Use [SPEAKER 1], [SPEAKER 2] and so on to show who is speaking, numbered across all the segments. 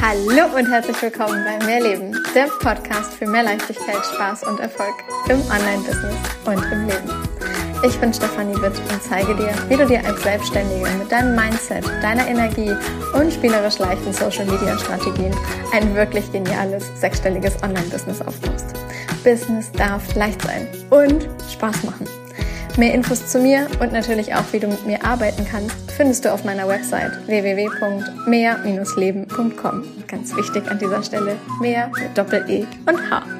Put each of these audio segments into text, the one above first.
[SPEAKER 1] Hallo und herzlich willkommen bei Mehrleben, der Podcast für mehr Leichtigkeit, Spaß und Erfolg im Online-Business und im Leben. Ich bin Stefanie Witt und zeige dir, wie du dir als Selbstständige mit deinem Mindset, deiner Energie und spielerisch leichten Social-Media-Strategien ein wirklich geniales, sechsstelliges Online-Business aufbaust. Business darf leicht sein und Spaß machen. Mehr Infos zu mir und natürlich auch, wie du mit mir arbeiten kannst, findest du auf meiner Website www.mehr-leben.com. Ganz wichtig an dieser Stelle, mehr mit Doppel-E und H.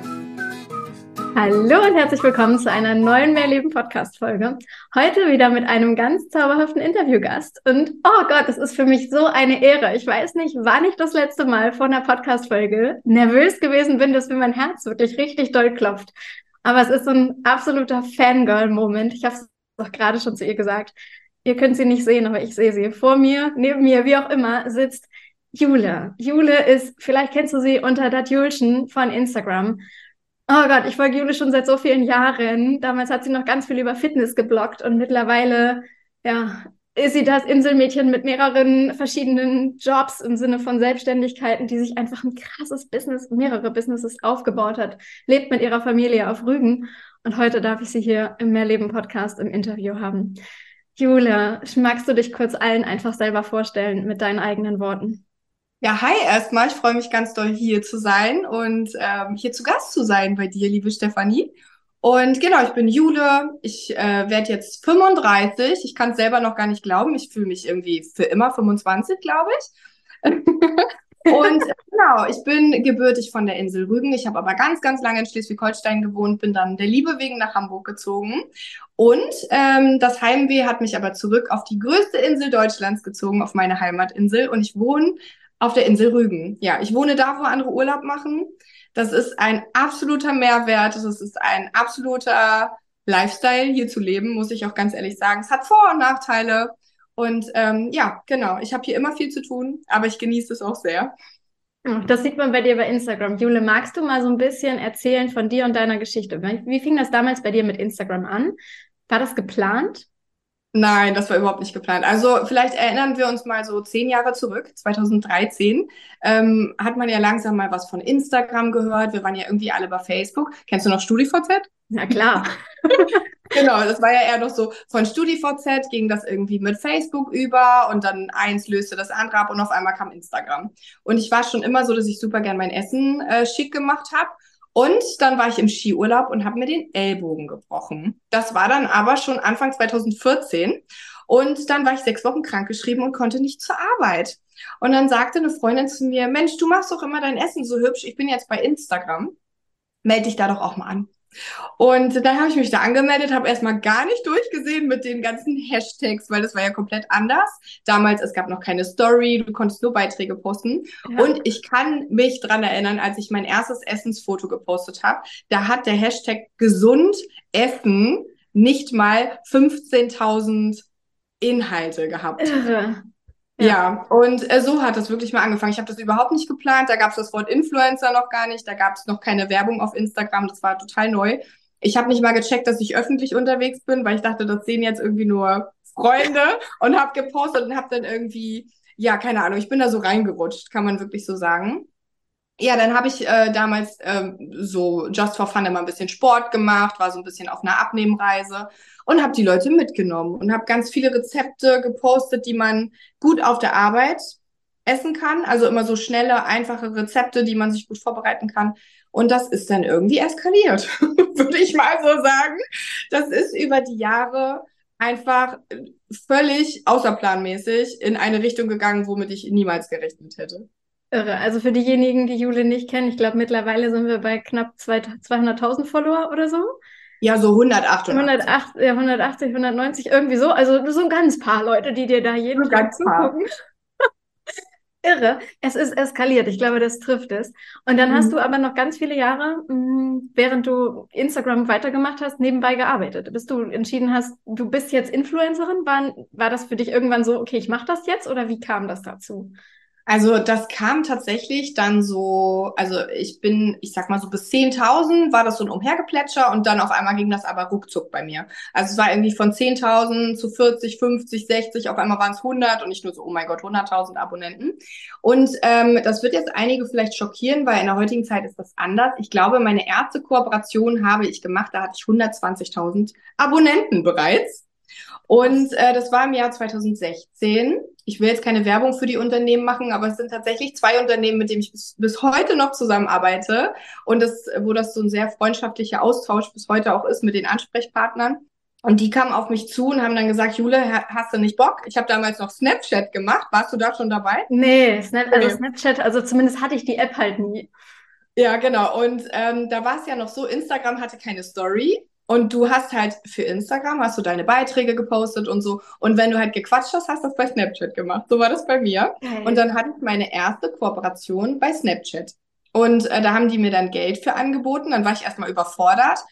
[SPEAKER 1] Hallo und herzlich willkommen zu einer neuen Mehrleben-Podcast-Folge. Heute wieder mit einem ganz zauberhaften Interviewgast. Und oh Gott, es ist für mich so eine Ehre. Ich weiß nicht, wann ich das letzte Mal vor einer Podcast-Folge nervös gewesen bin, dass mir mein Herz wirklich richtig doll klopft. Aber es ist so ein absoluter Fangirl-Moment. Ich habe es doch gerade schon zu ihr gesagt. Ihr könnt sie nicht sehen, aber ich sehe sie. Vor mir, neben mir, wie auch immer, sitzt Jule. Jule ist, vielleicht kennst du sie unter Dat Julchen von Instagram. Oh Gott, ich folge Jule schon seit so vielen Jahren. Damals hat sie noch ganz viel über Fitness gebloggt und mittlerweile, ja, ist sie das Inselmädchen mit mehreren verschiedenen Jobs im Sinne von Selbstständigkeiten, die sich einfach ein krasses Business, mehrere Businesses aufgebaut hat, lebt mit ihrer Familie auf Rügen und heute darf ich sie hier im Mehrleben-Podcast im Interview haben. Jule, magst du dich kurz allen einfach selber vorstellen mit deinen eigenen Worten?
[SPEAKER 2] Ja, hi erstmal. Ich freue mich ganz doll hier zu sein und hier zu Gast zu sein bei dir, liebe Stefanie. Und genau, ich bin Jule. Ich werde jetzt 35. Ich kann es selber noch gar nicht glauben. Ich fühle mich irgendwie für immer 25, glaube ich. Und genau, ich bin gebürtig von der Insel Rügen. Ich habe aber ganz, ganz lange in Schleswig-Holstein gewohnt, bin dann der Liebe wegen nach Hamburg gezogen. Und das Heimweh hat mich aber zurück auf die größte Insel Deutschlands gezogen, auf meine Heimatinsel. Und ich wohne auf der Insel Rügen. Ja, ich wohne da, wo andere Urlaub machen. Das ist ein absoluter Mehrwert. Das ist ein absoluter Lifestyle, hier zu leben, muss ich auch ganz ehrlich sagen. Es hat Vor- und Nachteile. Und ja, genau. Ich habe hier immer viel zu tun, aber ich genieße es auch sehr.
[SPEAKER 1] Das sieht man bei dir bei Instagram. Jule, magst du mal so ein bisschen erzählen von dir und deiner Geschichte? Wie fing das damals bei dir mit Instagram an? War das geplant?
[SPEAKER 2] Nein, das war überhaupt nicht geplant. Also vielleicht erinnern wir uns mal so 10 Jahre zurück, 2013, hat man ja langsam mal was von Instagram gehört. Wir waren ja irgendwie alle bei Facebook. Kennst du noch StudiVZ?
[SPEAKER 1] Na klar.
[SPEAKER 2] Genau, das war ja eher noch so, von StudiVZ ging das irgendwie mit Facebook über und dann eins löste das andere ab und auf einmal kam Instagram. Und ich war schon immer so, dass ich super gern mein Essen schick gemacht habe. Und dann war ich im Skiurlaub und habe mir den Ellbogen gebrochen. Das war dann aber schon Anfang 2014. Und dann war ich 6 Wochen krankgeschrieben und konnte nicht zur Arbeit. Und dann sagte eine Freundin zu mir, Mensch, du machst doch immer dein Essen so hübsch. Ich bin jetzt bei Instagram. Melde dich da doch auch mal an. Und dann habe ich mich da angemeldet, habe erstmal gar nicht durchgesehen mit den ganzen Hashtags, weil das war ja komplett anders. Damals, es gab noch keine Story, du konntest nur Beiträge posten.
[SPEAKER 1] Ja.
[SPEAKER 2] Und ich kann mich dran erinnern, als ich mein erstes Essensfoto gepostet habe, da hat der Hashtag gesund essen nicht mal 15.000 Inhalte gehabt.
[SPEAKER 1] Irre. Ja.
[SPEAKER 2] Ja, und so hat es wirklich mal angefangen. Ich habe das überhaupt nicht geplant. Da gab es das Wort Influencer noch gar nicht. Da gab es noch keine Werbung auf Instagram. Das war total neu. Ich habe nicht mal gecheckt, dass ich öffentlich unterwegs bin, weil ich dachte, das sehen jetzt irgendwie nur Freunde und habe gepostet und habe dann irgendwie, ja, keine Ahnung, ich bin da so reingerutscht, kann man wirklich so sagen. Ja, dann habe ich damals so just for fun immer ein bisschen Sport gemacht, war so ein bisschen auf einer Abnehmreise und habe die Leute mitgenommen und habe ganz viele Rezepte gepostet, die man gut auf der Arbeit essen kann. Also immer so schnelle, einfache Rezepte, die man sich gut vorbereiten kann. Und das ist dann irgendwie eskaliert, würde ich mal so sagen. Das ist über die Jahre einfach völlig außerplanmäßig in eine Richtung gegangen, womit ich niemals gerechnet hätte.
[SPEAKER 1] Irre. Also für diejenigen, die Jule nicht kennen, ich glaube, mittlerweile sind wir bei knapp 200.000 Follower oder so.
[SPEAKER 2] Ja, so 188.
[SPEAKER 1] 108, ja, 180, 190, irgendwie so. Also so ein ganz paar Leute, die dir da jeden
[SPEAKER 2] So
[SPEAKER 1] Tag
[SPEAKER 2] ganz paar.
[SPEAKER 1] zugucken. Irre. Es ist eskaliert. Ich glaube, das trifft es. Und dann hast du
[SPEAKER 2] Mhm.
[SPEAKER 1] aber noch ganz viele Jahre, während du Instagram weitergemacht hast, nebenbei gearbeitet. Bis du entschieden hast, du bist jetzt Influencerin, war das für dich irgendwann so, okay, ich mache das jetzt oder wie kam das dazu?
[SPEAKER 2] Also das kam tatsächlich dann so, also ich sag mal so bis 10.000 war das so ein Umhergeplätscher und dann auf einmal ging das aber ruckzuck bei mir. Also es war irgendwie von 10.000 zu 40, 50, 60, auf einmal waren es 100 und ich nur so, oh mein Gott, 100.000 Abonnenten. Und das wird jetzt einige vielleicht schockieren, weil in der heutigen Zeit ist das anders. Ich glaube, meine erste Kooperation habe ich gemacht, da hatte ich 120.000 Abonnenten bereits. Und das war im Jahr 2016. Ich will jetzt keine Werbung für die Unternehmen machen, aber es sind tatsächlich zwei Unternehmen, mit denen ich bis heute noch zusammenarbeite. Und wo das so ein sehr freundschaftlicher Austausch bis heute auch ist mit den Ansprechpartnern. Und die kamen auf mich zu und haben dann gesagt, Jule, hast du nicht Bock? Ich habe damals noch Snapchat gemacht. Warst du da schon dabei?
[SPEAKER 1] Nee,
[SPEAKER 2] Nee.
[SPEAKER 1] Snapchat, also zumindest hatte ich die App halt nie.
[SPEAKER 2] Ja, genau. Und da war es ja noch so, Instagram hatte keine Story. Und du hast halt für Instagram, hast du deine Beiträge gepostet und so. Und wenn du halt gequatscht hast, hast du das bei Snapchat gemacht. So war das bei mir. Und
[SPEAKER 1] Geil.
[SPEAKER 2] dann hatte ich meine erste Kooperation bei Snapchat. Und da haben die mir dann Geld für angeboten. Dann war ich erstmal überfordert,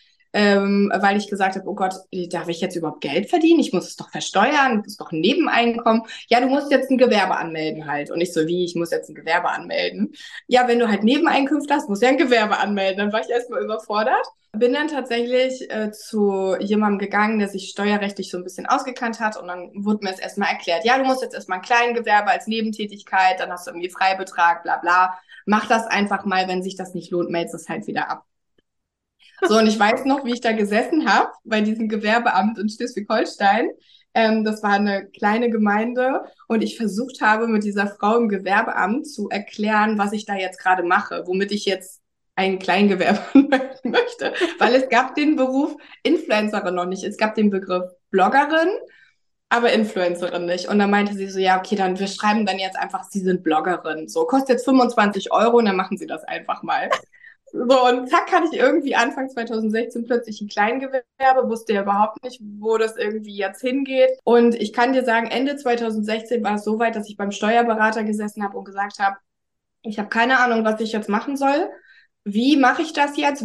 [SPEAKER 2] weil ich gesagt habe, oh Gott, darf ich jetzt überhaupt Geld verdienen? Ich muss es doch versteuern, das ist doch ein Nebeneinkommen. Ja, du musst jetzt ein Gewerbe anmelden halt. Und ich so, wie, ich muss jetzt ein Gewerbe anmelden? Ja, wenn du halt Nebeneinkünfte hast, musst du ja ein Gewerbe anmelden. Dann war ich erstmal überfordert. Bin dann tatsächlich zu jemandem gegangen, der sich steuerrechtlich so ein bisschen ausgekannt hat und dann wurde mir das erstmal erklärt, ja, du musst jetzt erstmal ein Kleingewerbe als Nebentätigkeit, dann hast du irgendwie Freibetrag, bla bla. Mach das einfach mal, wenn sich das nicht lohnt, meldest es halt wieder ab. So, und ich weiß noch, wie ich da gesessen habe bei diesem Gewerbeamt in Schleswig-Holstein. Das war eine kleine Gemeinde und ich versucht habe, mit dieser Frau im Gewerbeamt zu erklären, was ich da jetzt gerade mache, womit ich jetzt ein Kleingewerbe anmelden möchte. Weil es gab den Beruf Influencerin noch nicht. Es gab den Begriff Bloggerin, aber Influencerin nicht. Und dann meinte sie so, ja, okay, dann wir schreiben dann jetzt einfach, Sie sind Bloggerin. So, kostet jetzt 25 € und dann machen Sie das einfach mal. So, und zack, hatte ich irgendwie Anfang 2016 plötzlich ein Kleingewerbe, wusste ja überhaupt nicht, wo das irgendwie jetzt hingeht. Und ich kann dir sagen, Ende 2016 war es so weit, dass ich beim Steuerberater gesessen habe und gesagt habe, ich habe keine Ahnung, was ich jetzt machen soll. Wie mache ich das jetzt?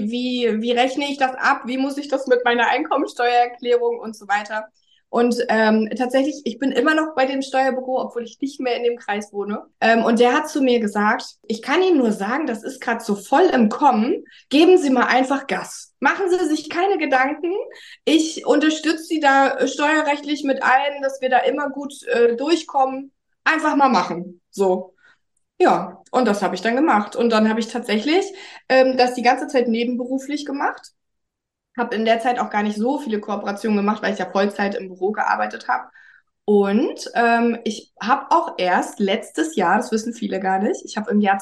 [SPEAKER 2] Wie rechne ich das ab? Wie muss ich das mit meiner Einkommensteuererklärung und so weiter? Und tatsächlich, ich bin immer noch bei dem Steuerbüro, obwohl ich nicht mehr in dem Kreis wohne. Und der hat zu mir gesagt, ich kann Ihnen nur sagen, das ist gerade so voll im Kommen. Geben Sie mal einfach Gas. Machen Sie sich keine Gedanken. Ich unterstütze Sie da steuerrechtlich mit allen, dass wir da immer gut durchkommen. Einfach mal machen. So. Ja, und das habe ich dann gemacht. Und dann habe ich tatsächlich das die ganze Zeit nebenberuflich gemacht. Habe in der Zeit auch gar nicht so viele Kooperationen gemacht, weil ich ja Vollzeit im Büro gearbeitet habe. Und ich habe auch erst letztes Jahr, das wissen viele gar nicht, ich habe im Jahr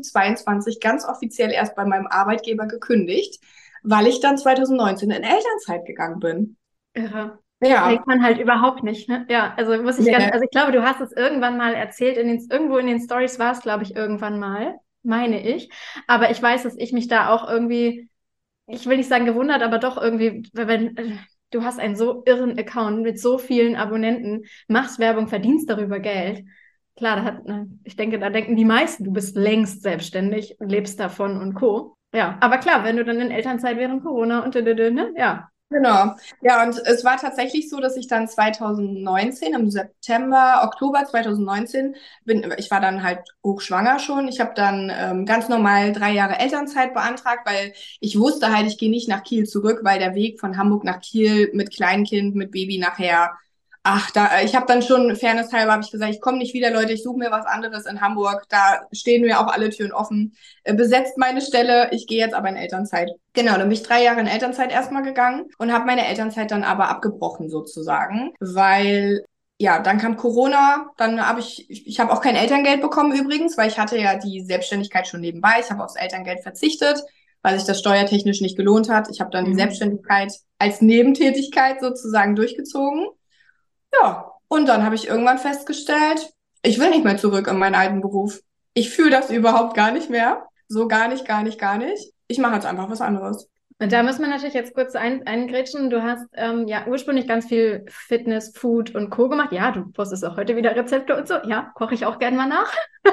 [SPEAKER 2] 2022 ganz offiziell erst bei meinem Arbeitgeber gekündigt, weil ich dann 2019 in Elternzeit gegangen bin.
[SPEAKER 1] Irre. Denkt
[SPEAKER 2] Ja,
[SPEAKER 1] man halt überhaupt nicht, ne? Ja, also
[SPEAKER 2] nee.
[SPEAKER 1] also ich glaube, du hast es irgendwann mal erzählt, irgendwo in den Stories war es, glaube ich, irgendwann mal, meine ich. Aber ich weiß, dass ich mich da auch irgendwie, ich will nicht sagen gewundert, aber doch irgendwie, du hast einen so irren Account mit so vielen Abonnenten, machst Werbung, verdienst darüber Geld. Klar, ich denke, da denken die meisten, du bist längst selbstständig, lebst davon und Co. Ja, aber klar, wenn du dann in Elternzeit während Corona und ne? Ja.
[SPEAKER 2] Genau. Ja, und es war tatsächlich so, dass ich dann 2019, im September, Oktober 2019, ich war dann halt hochschwanger schon. Ich habe dann ganz normal 3 Jahre Elternzeit beantragt, weil ich wusste halt, ich gehe nicht nach Kiel zurück, weil der Weg von Hamburg nach Kiel mit Kleinkind, mit Baby nachher, ach, ich habe dann schon, fairnesshalber habe ich gesagt, ich komme nicht wieder, Leute, ich suche mir was anderes in Hamburg. Da stehen mir auch alle Türen offen. Besetzt meine Stelle, ich gehe jetzt aber in Elternzeit. Genau, dann bin ich 3 Jahre in Elternzeit erstmal gegangen und habe meine Elternzeit dann aber abgebrochen sozusagen, weil ja, dann kam Corona, dann habe ich habe auch kein Elterngeld bekommen übrigens, weil ich hatte ja die Selbstständigkeit schon nebenbei. Ich habe aufs Elterngeld verzichtet, weil sich das steuertechnisch nicht gelohnt hat. Ich habe dann die
[SPEAKER 1] Mhm.
[SPEAKER 2] Selbstständigkeit als Nebentätigkeit sozusagen durchgezogen. Ja, und dann habe ich irgendwann festgestellt, ich will nicht mehr zurück in meinen alten Beruf. Ich fühle das überhaupt gar nicht mehr. So gar nicht, gar nicht, gar nicht. Ich mache jetzt einfach was anderes.
[SPEAKER 1] Und da muss man natürlich jetzt kurz eingrätschen. Du hast ja ursprünglich ganz viel Fitness, Food und Co. gemacht. Ja, du postest auch heute wieder Rezepte und so. Ja, koche ich auch gerne mal nach.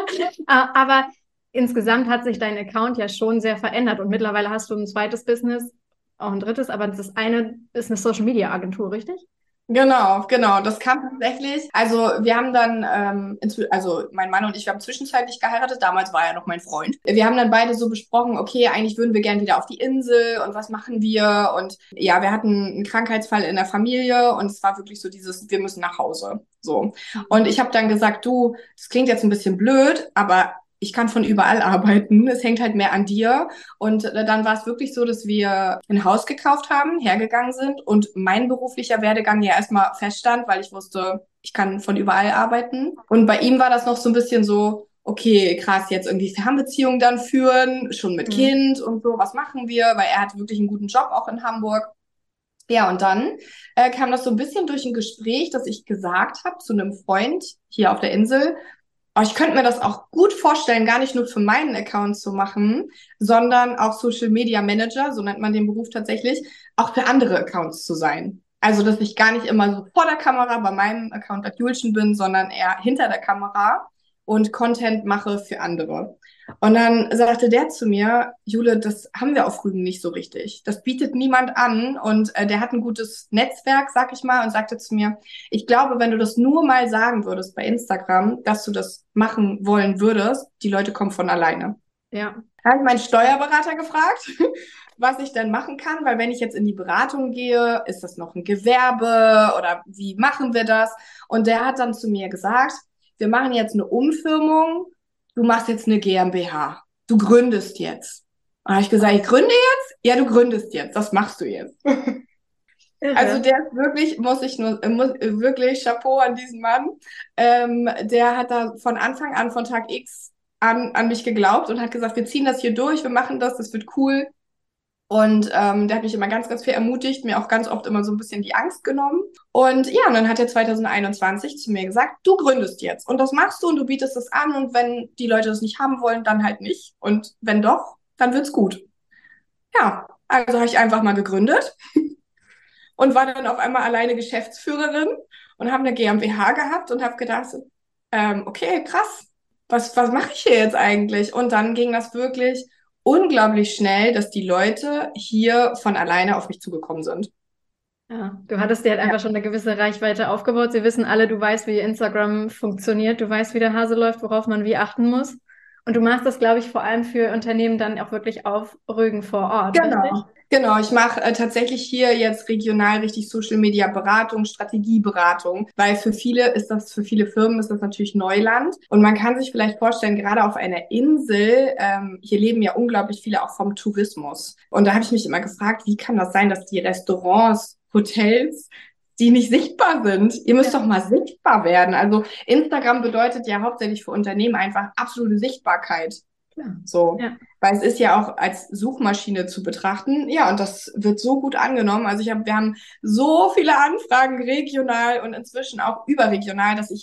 [SPEAKER 1] Aber insgesamt hat sich dein Account ja schon sehr verändert und mittlerweile hast du ein zweites Business, auch ein drittes, aber das eine ist eine Social Media Agentur, richtig?
[SPEAKER 2] Genau. Das kam tatsächlich. Also wir haben dann, also mein Mann und ich, wir haben zwischenzeitlich geheiratet. Damals war er noch mein Freund. Wir haben dann beide so besprochen, okay, eigentlich würden wir gern wieder auf die Insel und was machen wir? Und ja, wir hatten einen Krankheitsfall in der Familie und es war wirklich so dieses, wir müssen nach Hause. So. Und ich habe dann gesagt, du, das klingt jetzt ein bisschen blöd, aber ich kann von überall arbeiten. Es hängt halt mehr an dir. Und dann war es wirklich so, dass wir ein Haus gekauft haben, hergegangen sind und mein beruflicher Werdegang ja erstmal feststand, weil ich wusste, ich kann von überall arbeiten. Und bei ihm war das noch so ein bisschen so, okay, krass, jetzt irgendwie Fernbeziehungen dann führen, schon mit
[SPEAKER 1] Mhm.
[SPEAKER 2] Kind und so, was machen wir? Weil er hat wirklich einen guten Job auch in Hamburg. Ja, und dann kam das so ein bisschen durch ein Gespräch, dass ich gesagt habe zu einem Freund hier auf der Insel, aber ich könnte mir das auch gut vorstellen, gar nicht nur für meinen Account zu machen, sondern auch Social Media Manager, so nennt man den Beruf tatsächlich, auch für andere Accounts zu sein. Also, dass ich gar nicht immer so vor der Kamera bei meinem Account als Julchen bin, sondern eher hinter der Kamera und Content mache für andere. Und dann sagte der zu mir, Jule, das haben wir auf Rügen nicht so richtig. Das bietet niemand an und der hat ein gutes Netzwerk, sag ich mal, und sagte zu mir, ich glaube, wenn du das nur mal sagen würdest bei Instagram, dass du das machen wollen würdest, die Leute kommen von alleine.
[SPEAKER 1] Ja.
[SPEAKER 2] Da habe ich meinen Steuerberater gefragt, was ich denn machen kann, weil wenn ich jetzt in die Beratung gehe, ist das noch ein Gewerbe oder wie machen wir das? Und der hat dann zu mir gesagt, wir machen jetzt eine Umfirmung, du machst jetzt eine GmbH, du gründest jetzt. Und da habe ich gesagt, ich gründe jetzt? Ja, du gründest jetzt, das machst du jetzt. Also
[SPEAKER 1] Irre.
[SPEAKER 2] der ist wirklich, wirklich Chapeau an diesen Mann. Der hat da von Anfang an, von Tag X an mich geglaubt und hat gesagt, wir ziehen das hier durch, wir machen das, das wird cool. Und der hat mich immer ganz viel ermutigt, mir auch ganz oft immer so ein bisschen die Angst genommen. Und ja, und dann hat er 2021 zu mir gesagt, du gründest jetzt und das machst du und du bietest es an und wenn die Leute das nicht haben wollen, dann halt nicht. Und wenn doch, dann wird's gut. Ja, also habe ich einfach mal gegründet und war dann auf einmal alleine Geschäftsführerin und habe eine GmbH gehabt und habe gedacht, okay, krass, was mache ich hier jetzt eigentlich? Und dann ging das wirklich unglaublich schnell, dass die Leute hier von alleine auf mich zugekommen sind.
[SPEAKER 1] Ja, du hattest dir halt
[SPEAKER 2] Ja.
[SPEAKER 1] einfach schon eine gewisse Reichweite aufgebaut. Sie wissen alle, du weißt, wie Instagram funktioniert, du weißt, wie der Hase läuft, worauf man wie achten muss. Und du machst das, glaube ich, vor allem für Unternehmen dann auch wirklich auf Rügen vor Ort, richtig?
[SPEAKER 2] Genau. Ich mache tatsächlich hier jetzt regional richtig Social Media Beratung, Strategieberatung, weil für viele Firmen ist das natürlich Neuland. Und man kann sich vielleicht vorstellen, gerade auf einer Insel, hier leben ja unglaublich viele auch vom Tourismus. Und da habe ich mich immer gefragt, wie kann das sein, dass die Restaurants, Hotels, die nicht sichtbar sind? Ihr müsst
[SPEAKER 1] Ja,
[SPEAKER 2] doch mal sichtbar werden. Also Instagram bedeutet ja hauptsächlich für Unternehmen einfach absolute Sichtbarkeit.
[SPEAKER 1] klar.
[SPEAKER 2] So,
[SPEAKER 1] Ja.
[SPEAKER 2] weil es ist ja auch als Suchmaschine zu betrachten. Ja, und das wird so gut angenommen. Also wir haben so viele Anfragen regional und inzwischen auch überregional, dass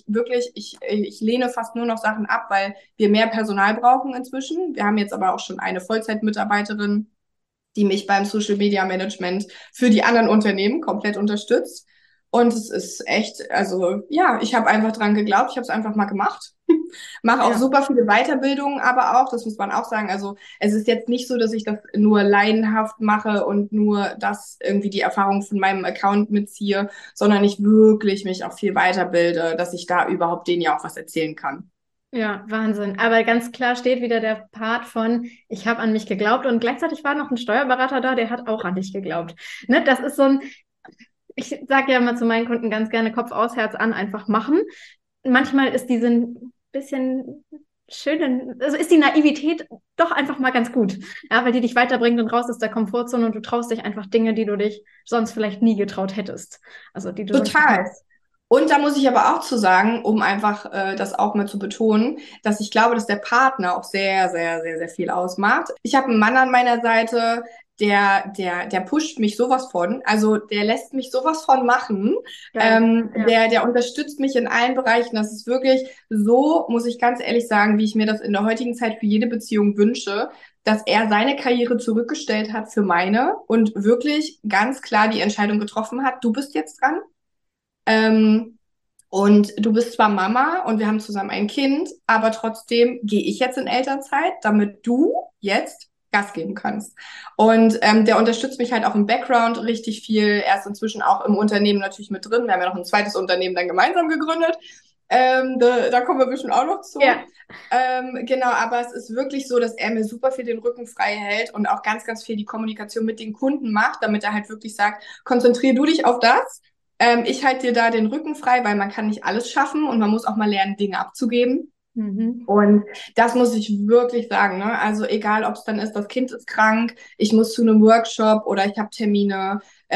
[SPEAKER 2] ich lehne fast nur noch Sachen ab, weil wir mehr Personal brauchen inzwischen. Wir haben jetzt aber auch schon eine Vollzeitmitarbeiterin, die mich beim Social Media Management für die anderen Unternehmen komplett unterstützt. Und es ist echt, also ja, ich habe einfach dran geglaubt, ich habe es einfach mal gemacht. Mache auch
[SPEAKER 1] Ja.
[SPEAKER 2] super viele Weiterbildungen, aber auch, das muss man auch sagen, also es ist jetzt nicht so, dass ich das nur laienhaft mache und nur das irgendwie die Erfahrung von meinem Account mitziehe, sondern ich wirklich mich auch viel weiterbilde, dass ich da überhaupt denen ja auch was erzählen kann.
[SPEAKER 1] Ja, Wahnsinn. Aber ganz klar steht wieder der Part von, ich habe an mich geglaubt und gleichzeitig war noch ein Steuerberater da, der hat auch an dich geglaubt. Ne, das ist so ein, ich sage ja immer zu meinen Kunden ganz gerne Kopf aus, Herz an, einfach machen. Manchmal ist diese ein bisschen schöne, also ist die Naivität doch einfach mal ganz gut. Ja, weil die dich weiterbringt und raus aus der Komfortzone und du traust dich einfach Dinge, die du dich sonst vielleicht nie getraut hättest. Also die du sonst nicht
[SPEAKER 2] Total.
[SPEAKER 1] machst.
[SPEAKER 2] Und da muss ich aber auch zu sagen, um einfach das auch mal zu betonen, dass ich glaube, dass der Partner auch sehr viel ausmacht. Ich habe einen Mann an meiner Seite, der pusht mich sowas von, also der lässt mich sowas von machen.
[SPEAKER 1] Geil. Ja.
[SPEAKER 2] Der unterstützt mich in allen Bereichen. Das ist wirklich so, muss ich ganz ehrlich sagen, wie ich mir das in der heutigen Zeit für jede Beziehung wünsche, dass er seine Karriere zurückgestellt hat für meine und wirklich ganz klar die Entscheidung getroffen hat, du bist jetzt dran. Ähm, und du bist zwar Mama und wir haben zusammen ein Kind, aber trotzdem gehe ich jetzt in Elternzeit, damit du jetzt Gas geben kannst. Und der unterstützt mich halt auch im Background richtig viel. Er ist inzwischen auch im Unternehmen natürlich mit drin. Wir haben ja noch ein zweites Unternehmen dann gemeinsam gegründet. Da kommen wir bestimmt auch noch zu.
[SPEAKER 1] Ja.
[SPEAKER 2] Genau, aber es ist wirklich so, dass er mir super viel den Rücken frei hält und auch ganz, ganz viel die Kommunikation mit den Kunden macht, damit er halt wirklich sagt, konzentrier du dich auf das. Ich halte dir da den Rücken frei, weil man kann nicht alles schaffen und man muss auch mal lernen, Dinge abzugeben.
[SPEAKER 1] Mhm.
[SPEAKER 2] Und das muss ich wirklich sagen, ne? Also egal, ob es dann ist, das Kind ist krank, ich muss zu einem Workshop oder ich habe Termine,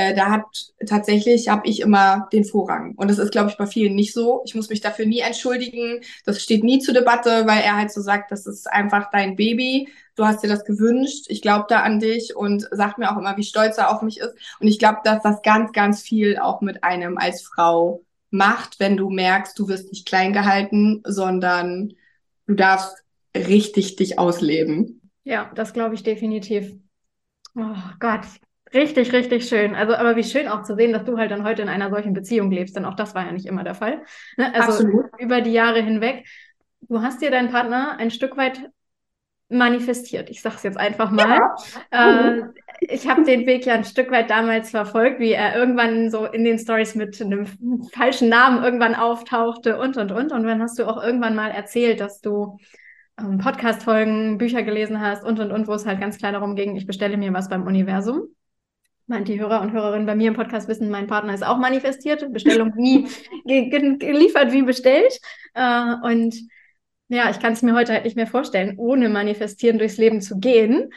[SPEAKER 2] habe ich immer den Vorrang. Und das ist, glaube ich, bei vielen nicht so. Ich muss mich dafür nie entschuldigen. Das steht nie zur Debatte, weil er halt so sagt, das ist einfach dein Baby. Du hast dir das gewünscht. Ich glaube da an dich und sagt mir auch immer, wie stolz er auf mich ist. Und ich glaube, dass das ganz, ganz viel auch mit einem als Frau macht, wenn du merkst, du wirst nicht klein gehalten, sondern du darfst richtig dich ausleben.
[SPEAKER 1] Ja, das glaube ich definitiv. Oh Gott, richtig, richtig schön. Also, aber wie schön auch zu sehen, dass du halt dann heute in einer solchen Beziehung lebst, denn auch das war ja nicht immer der Fall. Ne? Also
[SPEAKER 2] Absolut.
[SPEAKER 1] über die Jahre hinweg. Du hast dir deinen Partner ein Stück weit manifestiert. Ich sage es jetzt einfach mal.
[SPEAKER 2] Ja.
[SPEAKER 1] Äh,
[SPEAKER 2] Mhm.
[SPEAKER 1] Ich habe den Weg ja ein Stück weit damals verfolgt, wie er irgendwann so in den Stories mit einem falschen Namen irgendwann auftauchte und. Und dann hast du auch irgendwann mal erzählt, dass du Podcast-Folgen, Bücher gelesen hast und, wo es halt ganz klar darum ging, ich bestelle mir was beim Universum. Die Hörer und Hörerinnen bei mir im Podcast wissen, mein Partner ist auch manifestiert, Bestellung nie geliefert wie bestellt. Und ja, ich kann es mir heute halt nicht mehr vorstellen, ohne Manifestieren durchs Leben zu gehen.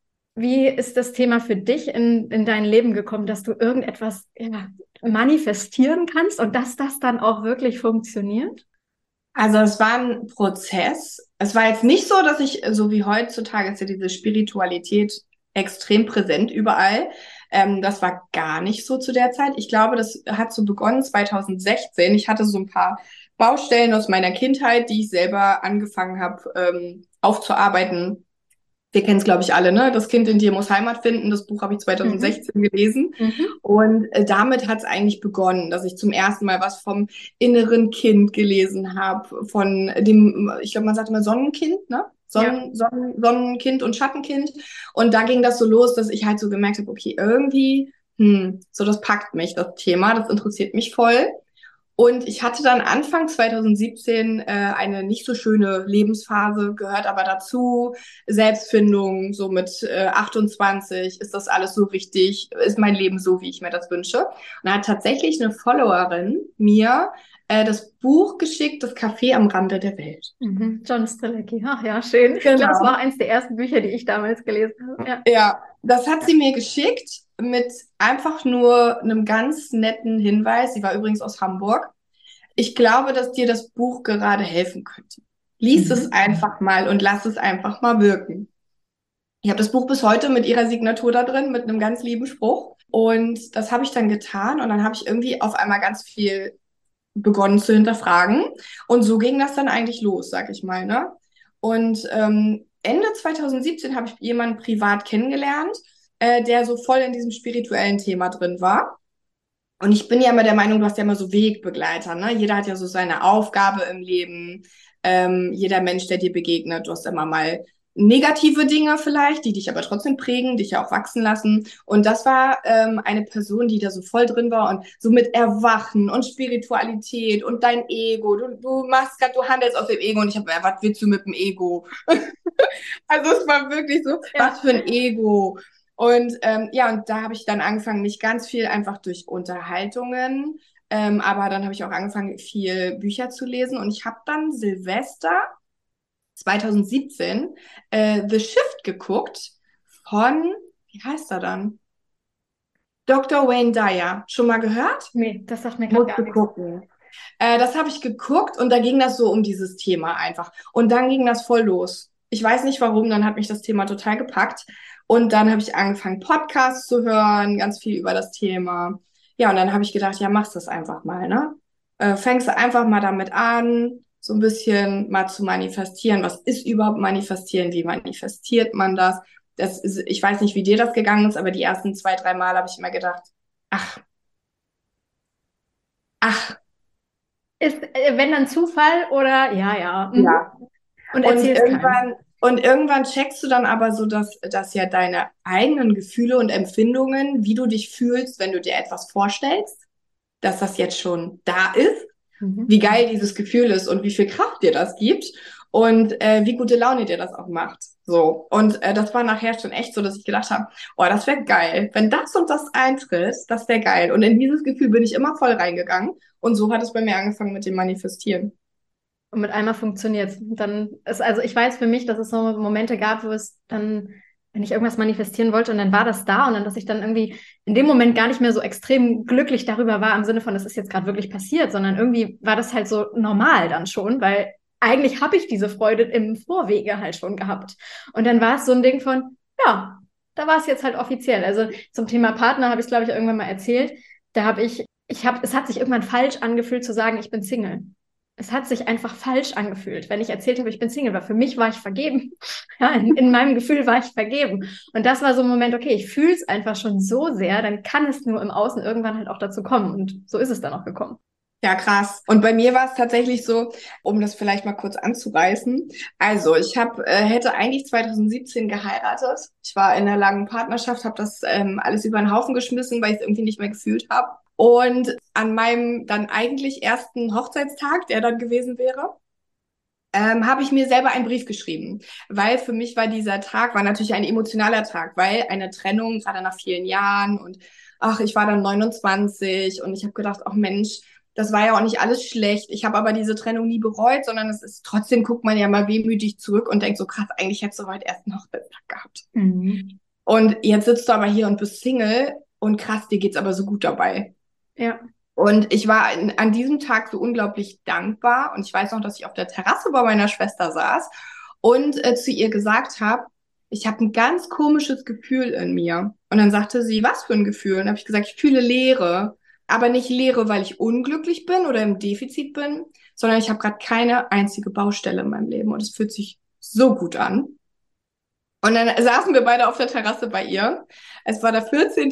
[SPEAKER 1] Wie ist das Thema für dich in dein Leben gekommen, dass du irgendetwas manifestieren kannst und dass das dann auch wirklich funktioniert?
[SPEAKER 2] Also es war ein Prozess. Es war jetzt nicht so, dass ich, so wie heutzutage ist ja diese Spiritualität extrem präsent überall. Das war gar nicht so zu der Zeit. Ich glaube, das hat so begonnen 2016. Ich hatte so ein paar Baustellen aus meiner Kindheit, die ich selber angefangen habe, aufzuarbeiten. Wir kennen es, glaube ich, alle, ne? Das Kind in dir muss Heimat finden. Das Buch habe ich
[SPEAKER 1] Mhm.
[SPEAKER 2] 2016 gelesen.
[SPEAKER 1] Mhm.
[SPEAKER 2] Und damit hat es eigentlich begonnen, dass ich zum ersten Mal was vom inneren Kind gelesen habe, von dem, ich glaube, man sagt immer Sonnenkind, ne?
[SPEAKER 1] Ja.
[SPEAKER 2] Sonnenkind und Schattenkind. Und da ging das so los, dass ich halt so gemerkt habe, okay, irgendwie, so das packt mich, das Thema, das interessiert mich voll. Und ich hatte dann Anfang 2017 eine nicht so schöne Lebensphase, gehört aber dazu. Selbstfindung, so mit 28, ist das alles so richtig? Ist mein Leben so, wie ich mir das wünsche? Und da hat tatsächlich eine Followerin mir das Buch geschickt, Das Café am Rande der Welt.
[SPEAKER 1] Mhm. John Strzelecki. Ach ja, schön. Ich glaube, es war auch
[SPEAKER 2] Genau.
[SPEAKER 1] eins der ersten Bücher, die ich damals gelesen habe. Ja.
[SPEAKER 2] Ja, das hat sie mir geschickt mit einfach nur einem ganz netten Hinweis. Sie war übrigens aus Hamburg. Ich glaube, dass dir das Buch gerade helfen könnte. Lies es
[SPEAKER 1] Mhm.
[SPEAKER 2] einfach mal und lass es einfach mal wirken. Ich habe das Buch bis heute mit ihrer Signatur da drin, mit einem ganz lieben Spruch. Und das habe ich dann getan und dann habe ich irgendwie auf einmal ganz viel begonnen zu hinterfragen. Und so ging das dann eigentlich los, sag ich mal, ne? Und Ende 2017 habe ich jemanden privat kennengelernt, der so voll in diesem spirituellen Thema drin war. Und ich bin ja immer der Meinung, du hast ja immer so Wegbegleiter, ne? Jeder hat ja so seine Aufgabe im Leben. Jeder Mensch, der dir begegnet, du hast immer mal negative Dinge vielleicht, die dich aber trotzdem prägen, dich ja auch wachsen lassen. Und das war eine Person, die da so voll drin war und so mit Erwachen und Spiritualität und dein Ego. Du machst gerade, du handelst aus dem Ego und ich habe, was willst du mit dem Ego? Also es war wirklich so, was
[SPEAKER 1] Ja.
[SPEAKER 2] für ein Ego. Und ja, und da habe ich dann angefangen, mich ganz viel einfach durch Unterhaltungen, aber dann habe ich auch angefangen, viel Bücher zu lesen. Und ich habe dann Silvester 2017 The Shift geguckt von, wie heißt er dann? Dr. Wayne Dyer. Schon mal gehört?
[SPEAKER 1] Nee, das sagt mir gerade
[SPEAKER 2] Musst
[SPEAKER 1] gar
[SPEAKER 2] du
[SPEAKER 1] nichts.
[SPEAKER 2] gucken. Das habe ich geguckt und da ging das so um dieses Thema einfach. Und dann ging das voll los. Ich weiß nicht warum, dann hat mich das Thema total gepackt. Und dann habe ich angefangen, Podcasts zu hören, ganz viel über das Thema. Ja, und dann habe ich gedacht, ja, machst das einfach mal, ne? Fängst du einfach mal damit an, so ein bisschen mal zu manifestieren. Was ist überhaupt manifestieren? Wie manifestiert man das? Ich weiß nicht, wie dir das gegangen ist, aber die ersten 2, 3 Mal habe ich immer gedacht, ach, ach,
[SPEAKER 1] Ist, wenn dann Zufall oder ja, ja. Mhm.
[SPEAKER 2] ja.
[SPEAKER 1] Und
[SPEAKER 2] Und
[SPEAKER 1] erzähl's keinem.
[SPEAKER 2] Und irgendwann checkst du dann aber so, dass ja deine eigenen Gefühle und Empfindungen, wie du dich fühlst, wenn du dir etwas vorstellst, dass das jetzt schon da ist, wie
[SPEAKER 1] Mhm.
[SPEAKER 2] geil dieses Gefühl ist und wie viel Kraft dir das gibt und wie gute Laune dir das auch macht. So. Und das war nachher schon echt so, dass ich gedacht habe, oh, das wäre geil. Wenn das und das eintritt, das wäre geil. Und in dieses Gefühl bin ich immer voll reingegangen. Und so hat es bei mir angefangen mit dem Manifestieren.
[SPEAKER 1] Und mit einmal funktioniert dann ist, also ich weiß für mich, dass es so Momente gab, wo es dann, wenn ich irgendwas manifestieren wollte und dann war das da und dann, dass ich dann irgendwie in dem Moment gar nicht mehr so extrem glücklich darüber war, im Sinne von, das ist jetzt gerade wirklich passiert, sondern irgendwie war das halt so normal dann schon, weil eigentlich habe ich diese Freude im Vorwege halt schon gehabt. Und dann war es so ein Ding von, ja, da war es jetzt halt offiziell. Also zum Thema Partner habe ich es, glaube ich, irgendwann mal erzählt. Da habe es hat sich irgendwann falsch angefühlt zu sagen, ich bin Single. Es hat sich einfach falsch angefühlt, wenn ich erzählt habe, ich bin Single, weil für mich war ich vergeben. Ja, in meinem Gefühl war ich vergeben. Und das war so ein Moment, okay, ich fühle es einfach schon so sehr, dann kann es nur im Außen irgendwann halt auch dazu kommen. Und so ist es dann auch gekommen.
[SPEAKER 2] Ja, krass. Und bei mir war es tatsächlich so, um das vielleicht mal kurz anzureißen. Also, hätte eigentlich 2017 geheiratet. Ich war in einer langen Partnerschaft, habe das alles über den Haufen geschmissen, weil ich es irgendwie nicht mehr gefühlt habe. Und an meinem dann eigentlich ersten Hochzeitstag, der dann gewesen wäre, habe ich mir selber einen Brief geschrieben, weil für mich war dieser Tag, war natürlich ein emotionaler Tag, weil eine Trennung, gerade nach vielen Jahren und ach, ich war dann 29 und ich habe gedacht, ach Mensch, das war ja auch nicht alles schlecht. Ich habe aber diese Trennung nie bereut, sondern es ist trotzdem, guckt man ja mal wehmütig zurück und denkt so, krass, eigentlich hättest du heute erst einen Hochzeitstag gehabt.
[SPEAKER 1] Mhm.
[SPEAKER 2] Und jetzt sitzt du aber hier und bist Single und krass, dir geht's aber so gut dabei.
[SPEAKER 1] Ja.
[SPEAKER 2] Und ich war an diesem Tag so unglaublich dankbar. Und ich weiß noch, dass ich auf der Terrasse bei meiner Schwester saß und zu ihr gesagt habe, ich habe ein ganz komisches Gefühl in mir. Und dann sagte sie, was für ein Gefühl? Und dann habe ich gesagt, ich fühle Leere. Aber nicht Leere, weil ich unglücklich bin oder im Defizit bin, sondern ich habe gerade keine einzige Baustelle in meinem Leben. Und es fühlt sich so gut an. Und dann saßen wir beide auf der Terrasse bei ihr. Es war der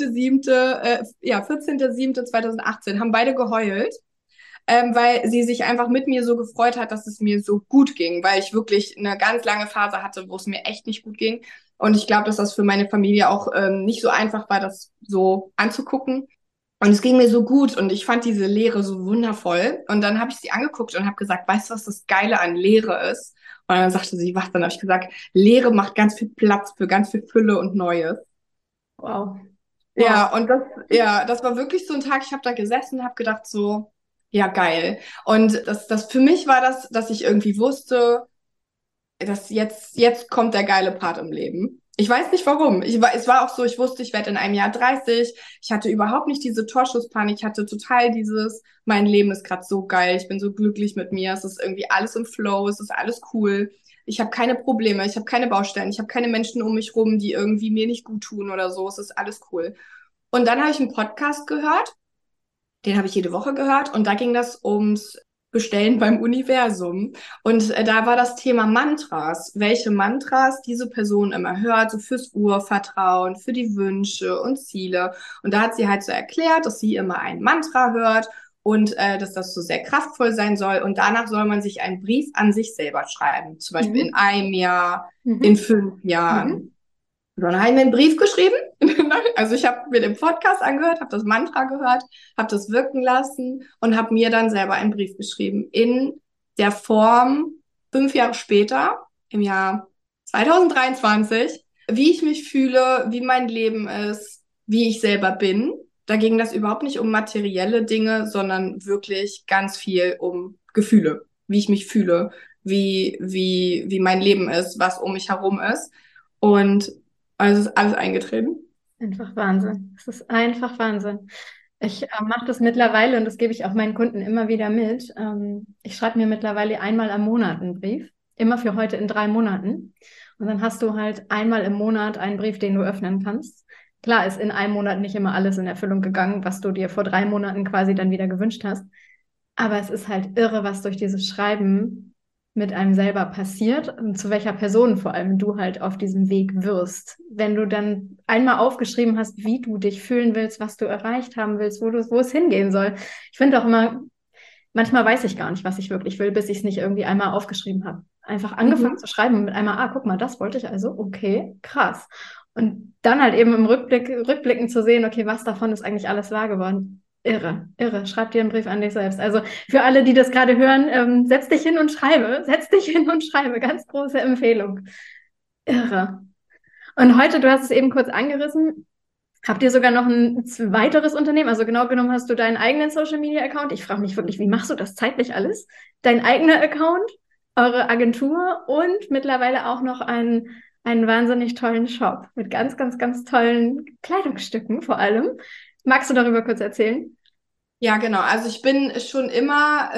[SPEAKER 2] 14.07.2018, haben beide geheult, weil sie sich einfach mit mir so gefreut hat, dass es mir so gut ging, weil ich wirklich eine ganz lange Phase hatte, wo es mir echt nicht gut ging. Und ich glaube, dass das für meine Familie auch nicht so einfach war, das so anzugucken. Und es ging mir so gut und ich fand diese Lehre so wundervoll. Und dann habe ich sie angeguckt und habe gesagt, weißt du, was das Geile an Lehre ist? Und dann sagte sie, was? Dann habe ich gesagt, Lehre macht ganz viel Platz für ganz viel Fülle und Neues.
[SPEAKER 1] Wow. Wow.
[SPEAKER 2] Ja, das war wirklich so ein Tag, ich habe da gesessen und habe gedacht so, ja, geil. Und das für mich war das, dass ich irgendwie wusste, dass jetzt kommt der geile Part im Leben. Ich weiß nicht warum. Es war auch so, ich wusste, ich werde in einem Jahr 30. Ich hatte überhaupt nicht diese Torschusspanik. Ich hatte total dieses, mein Leben ist gerade so geil. Ich bin so glücklich mit mir. Es ist irgendwie alles im Flow. Es ist alles cool. Ich habe keine Probleme. Ich habe keine Baustellen. Ich habe keine Menschen um mich rum, die irgendwie mir nicht gut tun oder so. Es ist alles cool. Und dann habe ich einen Podcast gehört. Den habe ich jede Woche gehört. Und da ging das ums Bestellen beim Universum. Und da war das Thema Mantras, welche Mantras diese Person immer hört, so fürs Urvertrauen, für die Wünsche und Ziele. Und da hat sie halt so erklärt, dass sie immer ein Mantra hört und dass das so sehr kraftvoll sein soll. Und danach soll man sich einen Brief an sich selber schreiben, zum Beispiel in
[SPEAKER 1] Mhm.
[SPEAKER 2] einem Jahr, in
[SPEAKER 1] Mhm.
[SPEAKER 2] 5 Jahren.
[SPEAKER 1] Mhm.
[SPEAKER 2] So, dann habe ich mir einen Brief geschrieben. Also ich habe mir den Podcast angehört, habe das Mantra gehört, habe das wirken lassen und habe mir dann selber einen Brief geschrieben in der Form 5 Jahre später, im Jahr 2023, wie ich mich fühle, wie mein Leben ist, wie ich selber bin. Da ging das überhaupt nicht um materielle Dinge, sondern wirklich ganz viel um Gefühle, wie ich mich fühle, wie mein Leben ist, was um mich herum ist. Und also es ist alles eingetreten.
[SPEAKER 1] Einfach Wahnsinn. Es ist einfach Wahnsinn. Ich mache das mittlerweile und das gebe ich auch meinen Kunden immer wieder mit. Ich schreibe mir mittlerweile einmal am Monat einen Brief, immer für heute in 3 Monaten. Und dann hast du halt einmal im Monat einen Brief, den du öffnen kannst. Klar ist in einem Monat nicht immer alles in Erfüllung gegangen, was du dir vor 3 Monaten quasi dann wieder gewünscht hast. Aber es ist halt irre, was durch dieses Schreiben mit einem selber passiert und zu welcher Person vor allem du halt auf diesem Weg wirst. Wenn du dann einmal aufgeschrieben hast, wie du dich fühlen willst, was du erreicht haben willst, wo es hingehen soll. Ich finde auch immer, manchmal weiß ich gar nicht, was ich wirklich will, bis ich es nicht irgendwie einmal aufgeschrieben habe. Einfach angefangen
[SPEAKER 2] Mhm.
[SPEAKER 1] zu schreiben und mit einmal, guck mal, das wollte ich also, okay, krass. Und dann halt eben im Rückblicken zu sehen, okay, was davon ist eigentlich alles wahr geworden. Irre, irre. Schreib dir einen Brief an dich selbst. Also für alle, die das gerade hören, setz dich hin und schreibe. Setz dich hin und schreibe. Ganz große Empfehlung. Irre. Und heute, du hast es eben kurz angerissen, habt ihr sogar noch ein weiteres Unternehmen? Also genau genommen hast du deinen eigenen Social Media Account. Ich frage mich wirklich, wie machst du das zeitlich alles? Dein eigener Account, eure Agentur und mittlerweile auch noch einen wahnsinnig tollen Shop mit ganz, ganz, ganz tollen Kleidungsstücken vor allem. Magst du darüber kurz erzählen?
[SPEAKER 2] Ja, genau. Also ich bin schon immer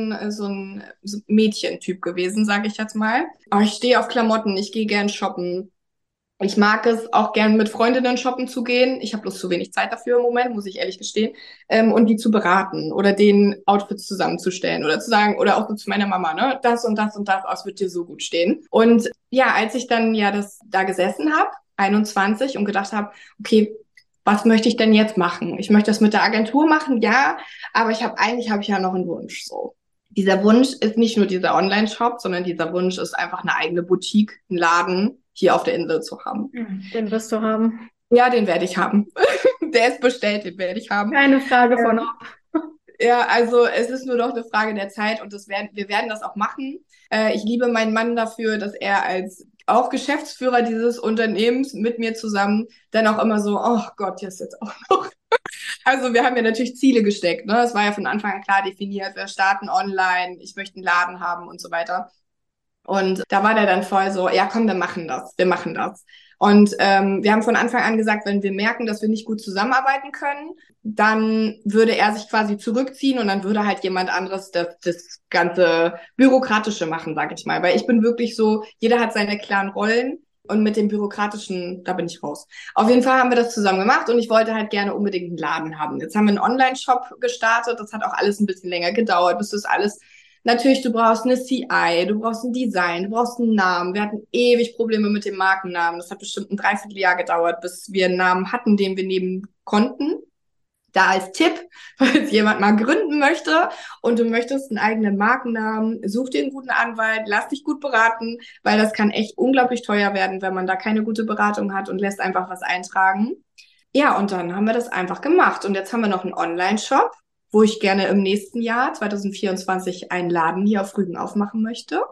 [SPEAKER 2] so ein Mädchentyp gewesen, sage ich jetzt mal. Aber ich stehe auf Klamotten, ich gehe gern shoppen. Ich mag es auch gern mit Freundinnen shoppen zu gehen. Ich habe bloß zu wenig Zeit dafür im Moment, muss ich ehrlich gestehen. Und die zu beraten oder den Outfits zusammenzustellen oder zu sagen, oder auch so zu meiner Mama, ne, das und das und das, das wird dir so gut stehen. Und ja, als ich dann ja das da gesessen habe, 21, und gedacht habe, okay, was möchte ich denn jetzt machen? Ich möchte das mit der Agentur machen, ja, aber eigentlich habe ich ja noch einen Wunsch so. Dieser Wunsch ist nicht nur dieser Online-Shop, sondern dieser Wunsch ist einfach eine eigene Boutique, einen Laden hier auf der Insel zu haben.
[SPEAKER 1] Den wirst du haben.
[SPEAKER 2] Ja, den werde ich haben. Der ist bestellt, den werde ich haben.
[SPEAKER 1] Keine Frage von
[SPEAKER 2] Ähm,
[SPEAKER 1] ob.
[SPEAKER 2] ja, also es ist nur noch eine Frage der Zeit und wir werden das auch machen. Ich liebe meinen Mann dafür, dass er als auch Geschäftsführer dieses Unternehmens mit mir zusammen dann auch immer so, oh Gott, jetzt auch noch. Also wir haben ja natürlich Ziele gesteckt, ne? Es war ja von Anfang an klar definiert, wir starten online, ich möchte einen Laden haben und so weiter. Und da war der dann voll so, ja komm, wir machen das, wir machen das. Und wir haben von Anfang an gesagt, wenn wir merken, dass wir nicht gut zusammenarbeiten können, dann würde er sich quasi zurückziehen und dann würde halt jemand anderes das ganze Bürokratische machen, sag ich mal. Weil ich bin wirklich so, jeder hat seine klaren Rollen und mit dem Bürokratischen, da bin ich raus. Auf jeden Fall haben wir das zusammen gemacht und ich wollte halt gerne unbedingt einen Laden haben. Jetzt haben wir einen Online-Shop gestartet, das hat auch alles ein bisschen länger gedauert, bis das alles. Natürlich, du brauchst eine CI, du brauchst ein Design, du brauchst einen Namen. Wir hatten ewig Probleme mit dem Markennamen. Das hat bestimmt ein Dreivierteljahr gedauert, bis wir einen Namen hatten, den wir nehmen konnten. Da als Tipp, falls jemand mal gründen möchte und du möchtest einen eigenen Markennamen, such dir einen guten Anwalt, lass dich gut beraten, weil das kann echt unglaublich teuer werden, wenn man da keine gute Beratung hat und lässt einfach was eintragen. Ja, und dann haben wir das einfach gemacht. Und jetzt haben wir noch einen Online-Shop, wo ich gerne im nächsten Jahr, 2024, einen Laden hier auf Rügen aufmachen möchte.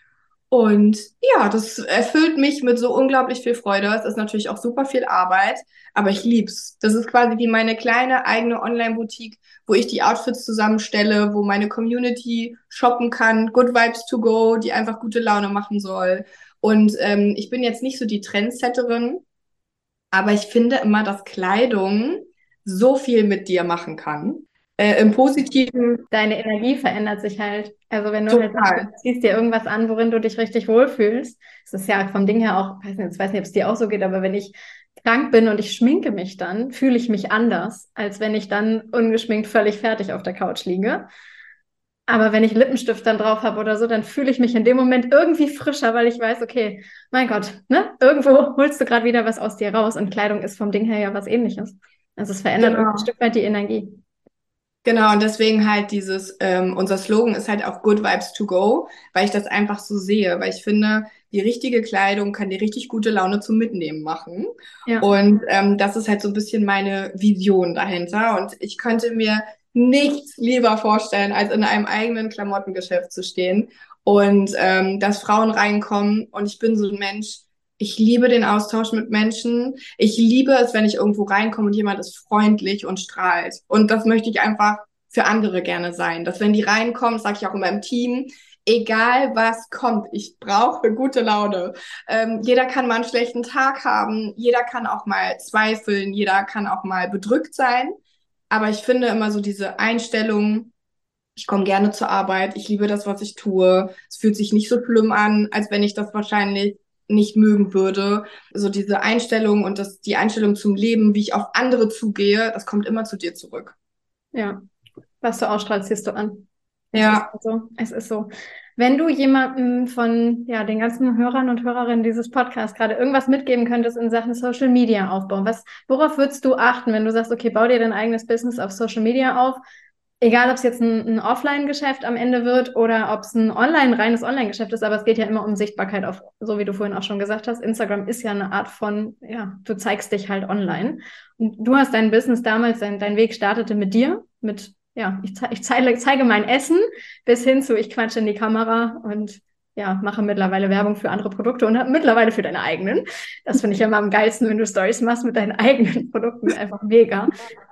[SPEAKER 2] Und ja, das erfüllt mich mit so unglaublich viel Freude. Es ist natürlich auch super viel Arbeit, aber ich lieb's. Das ist quasi wie meine kleine eigene Online-Boutique, wo ich die Outfits zusammenstelle, wo meine Community shoppen kann, Good Vibes to go, die einfach gute Laune machen soll. Und ich bin jetzt nicht so die Trendsetterin, aber ich finde immer, dass Kleidung so viel mit dir machen kann. Im Positiven
[SPEAKER 1] Deine Energie verändert sich halt. Also wenn du halt sagst, du
[SPEAKER 2] total.
[SPEAKER 1] ziehst dir irgendwas an, worin du dich richtig wohlfühlst, das ist ja vom Ding her auch, ich weiß nicht, ob es dir auch so geht, aber wenn ich krank bin und ich schminke mich dann, fühle ich mich anders, als wenn ich dann ungeschminkt völlig fertig auf der Couch liege. Aber wenn ich Lippenstift dann drauf habe oder so, dann fühle ich mich in dem Moment irgendwie frischer, weil ich weiß, okay, mein Gott, ne? Irgendwo holst du gerade wieder was aus dir raus und Kleidung ist vom Ding her ja was Ähnliches. Also es verändert irgendwie ein
[SPEAKER 2] Genau.
[SPEAKER 1] Stück weit die Energie.
[SPEAKER 2] Genau, und deswegen halt unser Slogan ist halt auch Good Vibes to go, weil ich das einfach so sehe, weil ich finde, die richtige Kleidung kann die richtig gute Laune zum Mitnehmen machen.
[SPEAKER 1] Ja.
[SPEAKER 2] Und das ist halt so ein bisschen meine Vision dahinter. Und ich könnte mir nichts lieber vorstellen, als in einem eigenen Klamottengeschäft zu stehen und dass Frauen reinkommen. Und ich bin so ein Mensch, ich liebe den Austausch mit Menschen. Ich liebe es, wenn ich irgendwo reinkomme und jemand ist freundlich und strahlt. Und das möchte ich einfach für andere gerne sein. Dass wenn die reinkommen, sage ich auch immer im Team, egal was kommt, ich brauche gute Laune. Jeder kann mal einen schlechten Tag haben, jeder kann auch mal zweifeln, jeder kann auch mal bedrückt sein. Aber ich finde immer so diese Einstellung, ich komme gerne zur Arbeit, ich liebe das, was ich tue. Es fühlt sich nicht so schlimm an, als wenn ich das wahrscheinlich nicht mögen würde. So diese Einstellung und die Einstellung zum Leben, wie ich auf andere zugehe, das kommt immer zu dir zurück.
[SPEAKER 1] Ja, was du ausstrahlst, ziehst du an. Es ist
[SPEAKER 2] Ja,
[SPEAKER 1] so. Es ist so. Wenn du jemandem von ja, den ganzen Hörern und Hörerinnen dieses Podcasts gerade irgendwas mitgeben könntest in Sachen Social Media aufbauen, worauf würdest du achten, wenn du sagst, okay, bau dir dein eigenes Business auf Social Media auf? Egal, ob es jetzt ein Offline-Geschäft am Ende wird oder ob es ein reines Online-Geschäft ist, aber es geht ja immer um Sichtbarkeit auf, so wie du vorhin auch schon gesagt hast. Instagram ist ja eine Art von, ja, du zeigst dich halt online. Und du hast dein Business damals, dein Weg startete mit dir, ja, ich zeige mein Essen bis hin zu, ich quatsche in die Kamera und ja, mache mittlerweile Werbung für andere Produkte und mittlerweile für deine eigenen. Das finde ich ja immer am geilsten, wenn du Stories machst mit deinen eigenen Produkten, einfach mega.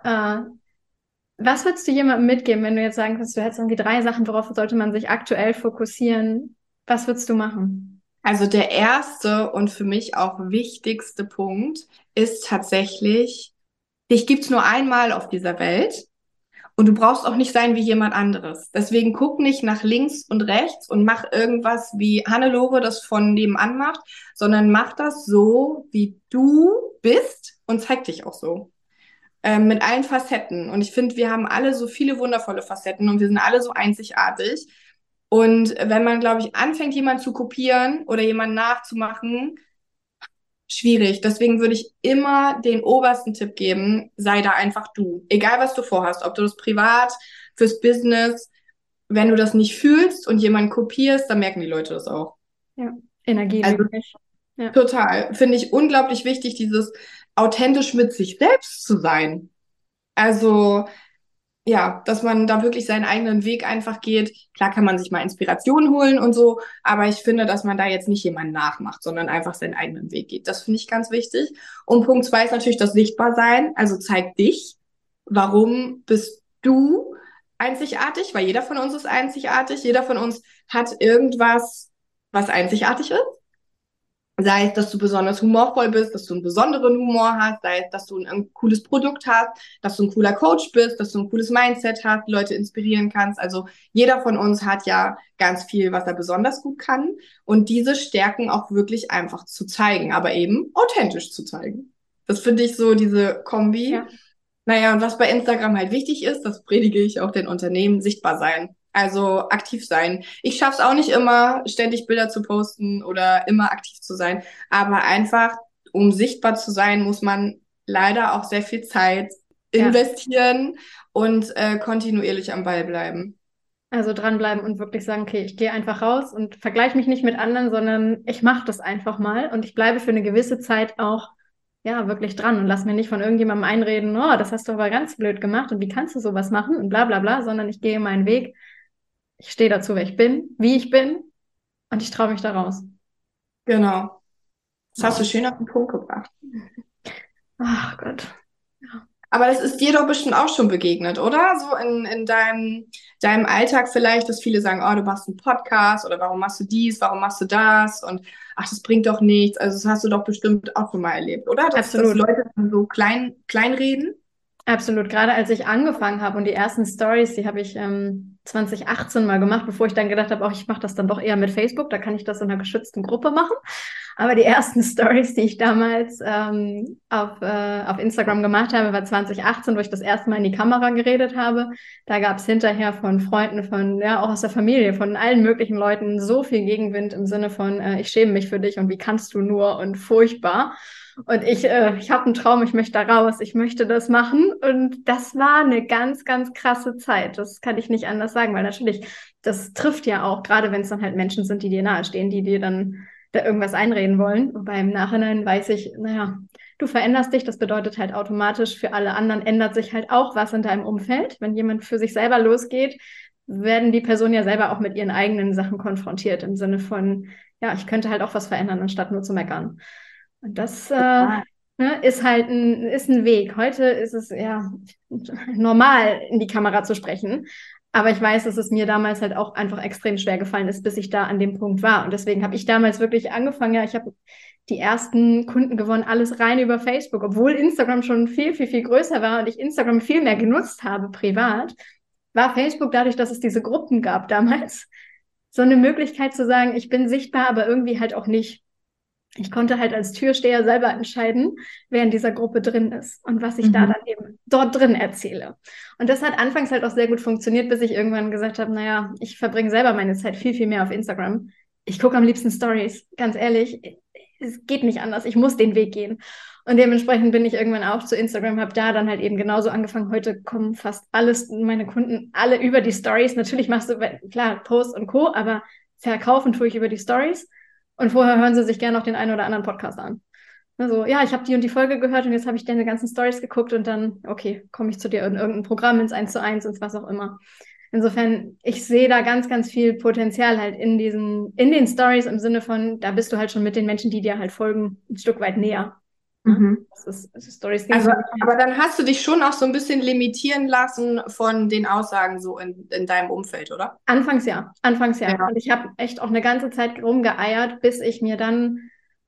[SPEAKER 1] Was würdest du jemandem mitgeben, wenn du jetzt sagen kannst, du hättest irgendwie 3 Sachen, worauf sollte man sich aktuell fokussieren? Was würdest du machen?
[SPEAKER 2] Also der erste und für mich auch wichtigste Punkt ist tatsächlich, dich gibt's nur einmal auf dieser Welt und du brauchst auch nicht sein wie jemand anderes. Deswegen guck nicht nach links und rechts und mach irgendwas, wie Hannelore das von nebenan macht, sondern mach das so, wie du bist und zeig dich auch so. Mit allen Facetten. Und ich finde, wir haben alle so viele wundervolle Facetten und wir sind alle so einzigartig. Und wenn man, glaube ich, anfängt, jemanden zu kopieren oder jemanden nachzumachen, schwierig. Deswegen würde ich immer den obersten Tipp geben, sei da einfach du. Egal, was du vorhast, ob du das privat, fürs Business, wenn du das nicht fühlst und jemanden kopierst, dann merken die Leute das auch.
[SPEAKER 1] Ja, Energie
[SPEAKER 2] Also
[SPEAKER 1] lügt nicht. Ja.
[SPEAKER 2] total. Finde ich unglaublich wichtig, dieses authentisch mit sich selbst zu sein. Also ja, dass man da wirklich seinen eigenen Weg einfach geht. Klar kann man sich mal Inspiration holen und so, aber ich finde, dass man da jetzt nicht jemanden nachmacht, sondern einfach seinen eigenen Weg geht. Das finde ich ganz wichtig. Und Punkt 2 ist natürlich das Sichtbarsein. Also zeig dich. Warum bist du einzigartig? Weil jeder von uns ist einzigartig. Jeder von uns hat irgendwas, was einzigartig ist. Sei es, dass du besonders humorvoll bist, dass du einen besonderen Humor hast, sei es, dass du ein cooles Produkt hast, dass du ein cooler Coach bist, dass du ein cooles Mindset hast, Leute inspirieren kannst. Also jeder von uns hat ja ganz viel, was er besonders gut kann. Und diese Stärken auch wirklich einfach zu zeigen, aber eben authentisch zu zeigen. Das finde ich so diese Kombi.
[SPEAKER 1] Ja.
[SPEAKER 2] Naja, und was bei Instagram halt wichtig ist, das predige ich auch den Unternehmen, sichtbar sein. Also aktiv sein. Ich schaffe es auch nicht immer, ständig Bilder zu posten oder immer aktiv zu sein. Aber einfach, um sichtbar zu sein, muss man leider auch sehr viel Zeit investieren und kontinuierlich am Ball bleiben.
[SPEAKER 1] Also dranbleiben und wirklich sagen, okay, ich gehe einfach raus und vergleiche mich nicht mit anderen, sondern ich mache das einfach mal und ich bleibe für eine gewisse Zeit auch ja wirklich dran und lass mir nicht von irgendjemandem einreden, oh, das hast du aber ganz blöd gemacht und wie kannst du sowas machen und bla bla bla, sondern ich gehe meinen Weg, ich stehe dazu, wer ich bin, wie ich bin und ich traue mich da raus.
[SPEAKER 2] Genau. Das hast du schön auf den Punkt gebracht.
[SPEAKER 1] Ach Gott.
[SPEAKER 2] Aber das ist dir doch bestimmt auch schon begegnet, oder? So in deinem Alltag vielleicht, dass viele sagen, oh, du machst einen Podcast oder warum machst du dies, warum machst du das? Und ach, das bringt doch nichts. Also das hast du doch bestimmt auch schon mal erlebt, oder? Dass
[SPEAKER 1] Absolut.
[SPEAKER 2] Leute dann so kleinreden.
[SPEAKER 1] Absolut. Gerade als ich angefangen habe und die ersten Stories, die habe ich 2018 mal gemacht, bevor ich dann gedacht habe, auch ich mache das dann doch eher mit Facebook, da kann ich das in einer geschützten Gruppe machen. Aber die ersten Stories, die ich damals auf Instagram gemacht habe, war 2018, wo ich das erste Mal in die Kamera geredet habe. Da gab es hinterher von Freunden, von ja auch aus der Familie, von allen möglichen Leuten so viel Gegenwind im Sinne von ich schäme mich für dich und wie kannst du nur und furchtbar. Und ich habe einen Traum, ich möchte da raus, ich möchte das machen. Und das war eine ganz, ganz krasse Zeit. Das kann ich nicht anders sagen, weil natürlich, das trifft ja auch, gerade wenn es dann halt Menschen sind, die dir nahestehen, die dir dann da irgendwas einreden wollen. Wobei im Nachhinein weiß ich, naja, du veränderst dich, das bedeutet halt automatisch für alle anderen ändert sich halt auch was in deinem Umfeld. Wenn jemand für sich selber losgeht, werden die Personen ja selber auch mit ihren eigenen Sachen konfrontiert, im Sinne von, ja, ich könnte halt auch was verändern, anstatt nur zu meckern. Und das ist halt ein Weg. Heute ist es ja normal, in die Kamera zu sprechen. Aber ich weiß, dass es mir damals halt auch einfach extrem schwer gefallen ist, bis ich da an dem Punkt war. Und deswegen habe ich damals wirklich angefangen, ja, ich habe die ersten Kunden gewonnen, alles rein über Facebook, obwohl Instagram schon viel, viel, viel größer war und ich Instagram viel mehr genutzt habe, privat, war Facebook dadurch, dass es diese Gruppen gab damals, so eine Möglichkeit zu sagen, ich bin sichtbar, aber irgendwie halt auch nicht. Ich konnte halt als Türsteher selber entscheiden, wer in dieser Gruppe drin ist und was ich da dann eben dort drin erzähle. Und das hat anfangs halt auch sehr gut funktioniert, bis ich irgendwann gesagt habe, naja, ich verbringe selber meine Zeit viel, viel mehr auf Instagram. Ich gucke am liebsten Stories, ganz ehrlich. Es geht nicht anders, ich muss den Weg gehen. Und dementsprechend bin ich irgendwann auch zu Instagram, habe da dann halt eben genauso angefangen. Heute kommen fast meine Kunden alle über die Stories. Natürlich machst du, klar, Posts und Co., aber verkaufen tue ich über die Stories. Und vorher hören sie sich gerne noch den einen oder anderen Podcast an. Also, ja, ich habe die und die Folge gehört und jetzt habe ich deine ganzen Stories geguckt und dann, okay, komme ich zu dir in irgendein Programm, ins 1:1, ins was auch immer. Insofern, ich sehe da ganz, ganz viel Potenzial halt in den Stories im Sinne von, da bist du halt schon mit den Menschen, die dir halt folgen, ein Stück weit näher.
[SPEAKER 2] Mhm.
[SPEAKER 1] Stories
[SPEAKER 2] Also, aber dann hast du dich schon auch so ein bisschen limitieren lassen von den Aussagen so in deinem Umfeld, oder?
[SPEAKER 1] Anfangs ja.
[SPEAKER 2] Ja.
[SPEAKER 1] Und ich habe echt auch eine ganze Zeit rumgeeiert, bis ich mir dann,